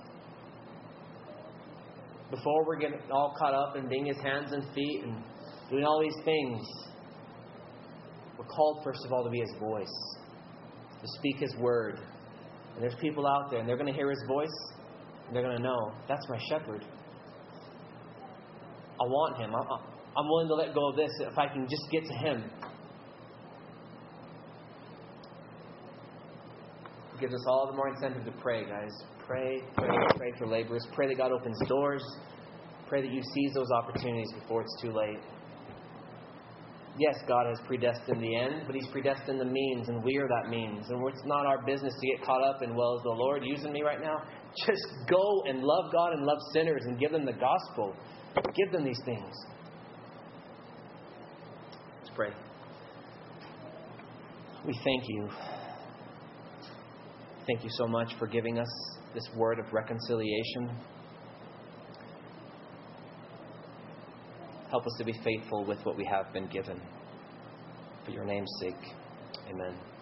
Before we're getting all caught up in being His hands and feet and doing all these things, we're called first of all to be His voice, to speak His word. And there's people out there, and they're going to hear His voice, and they're going to know, that's my shepherd. I want Him. I'm willing to let go of this if I can just get to Him. It gives us all the more incentive to pray, guys. Pray, pray, pray for laborers. Pray that God opens doors. Pray that you seize those opportunities before it's too late. Yes, God has predestined the end, but He's predestined the means, and we are that means. And it's not our business to get caught up in, well, is the Lord using me right now? Just go and love God and love sinners and give them the gospel. Give them these things. Let's pray. We thank you. Thank you so much for giving us this word of reconciliation. Help us to be faithful with what we have been given. For your name's sake, amen.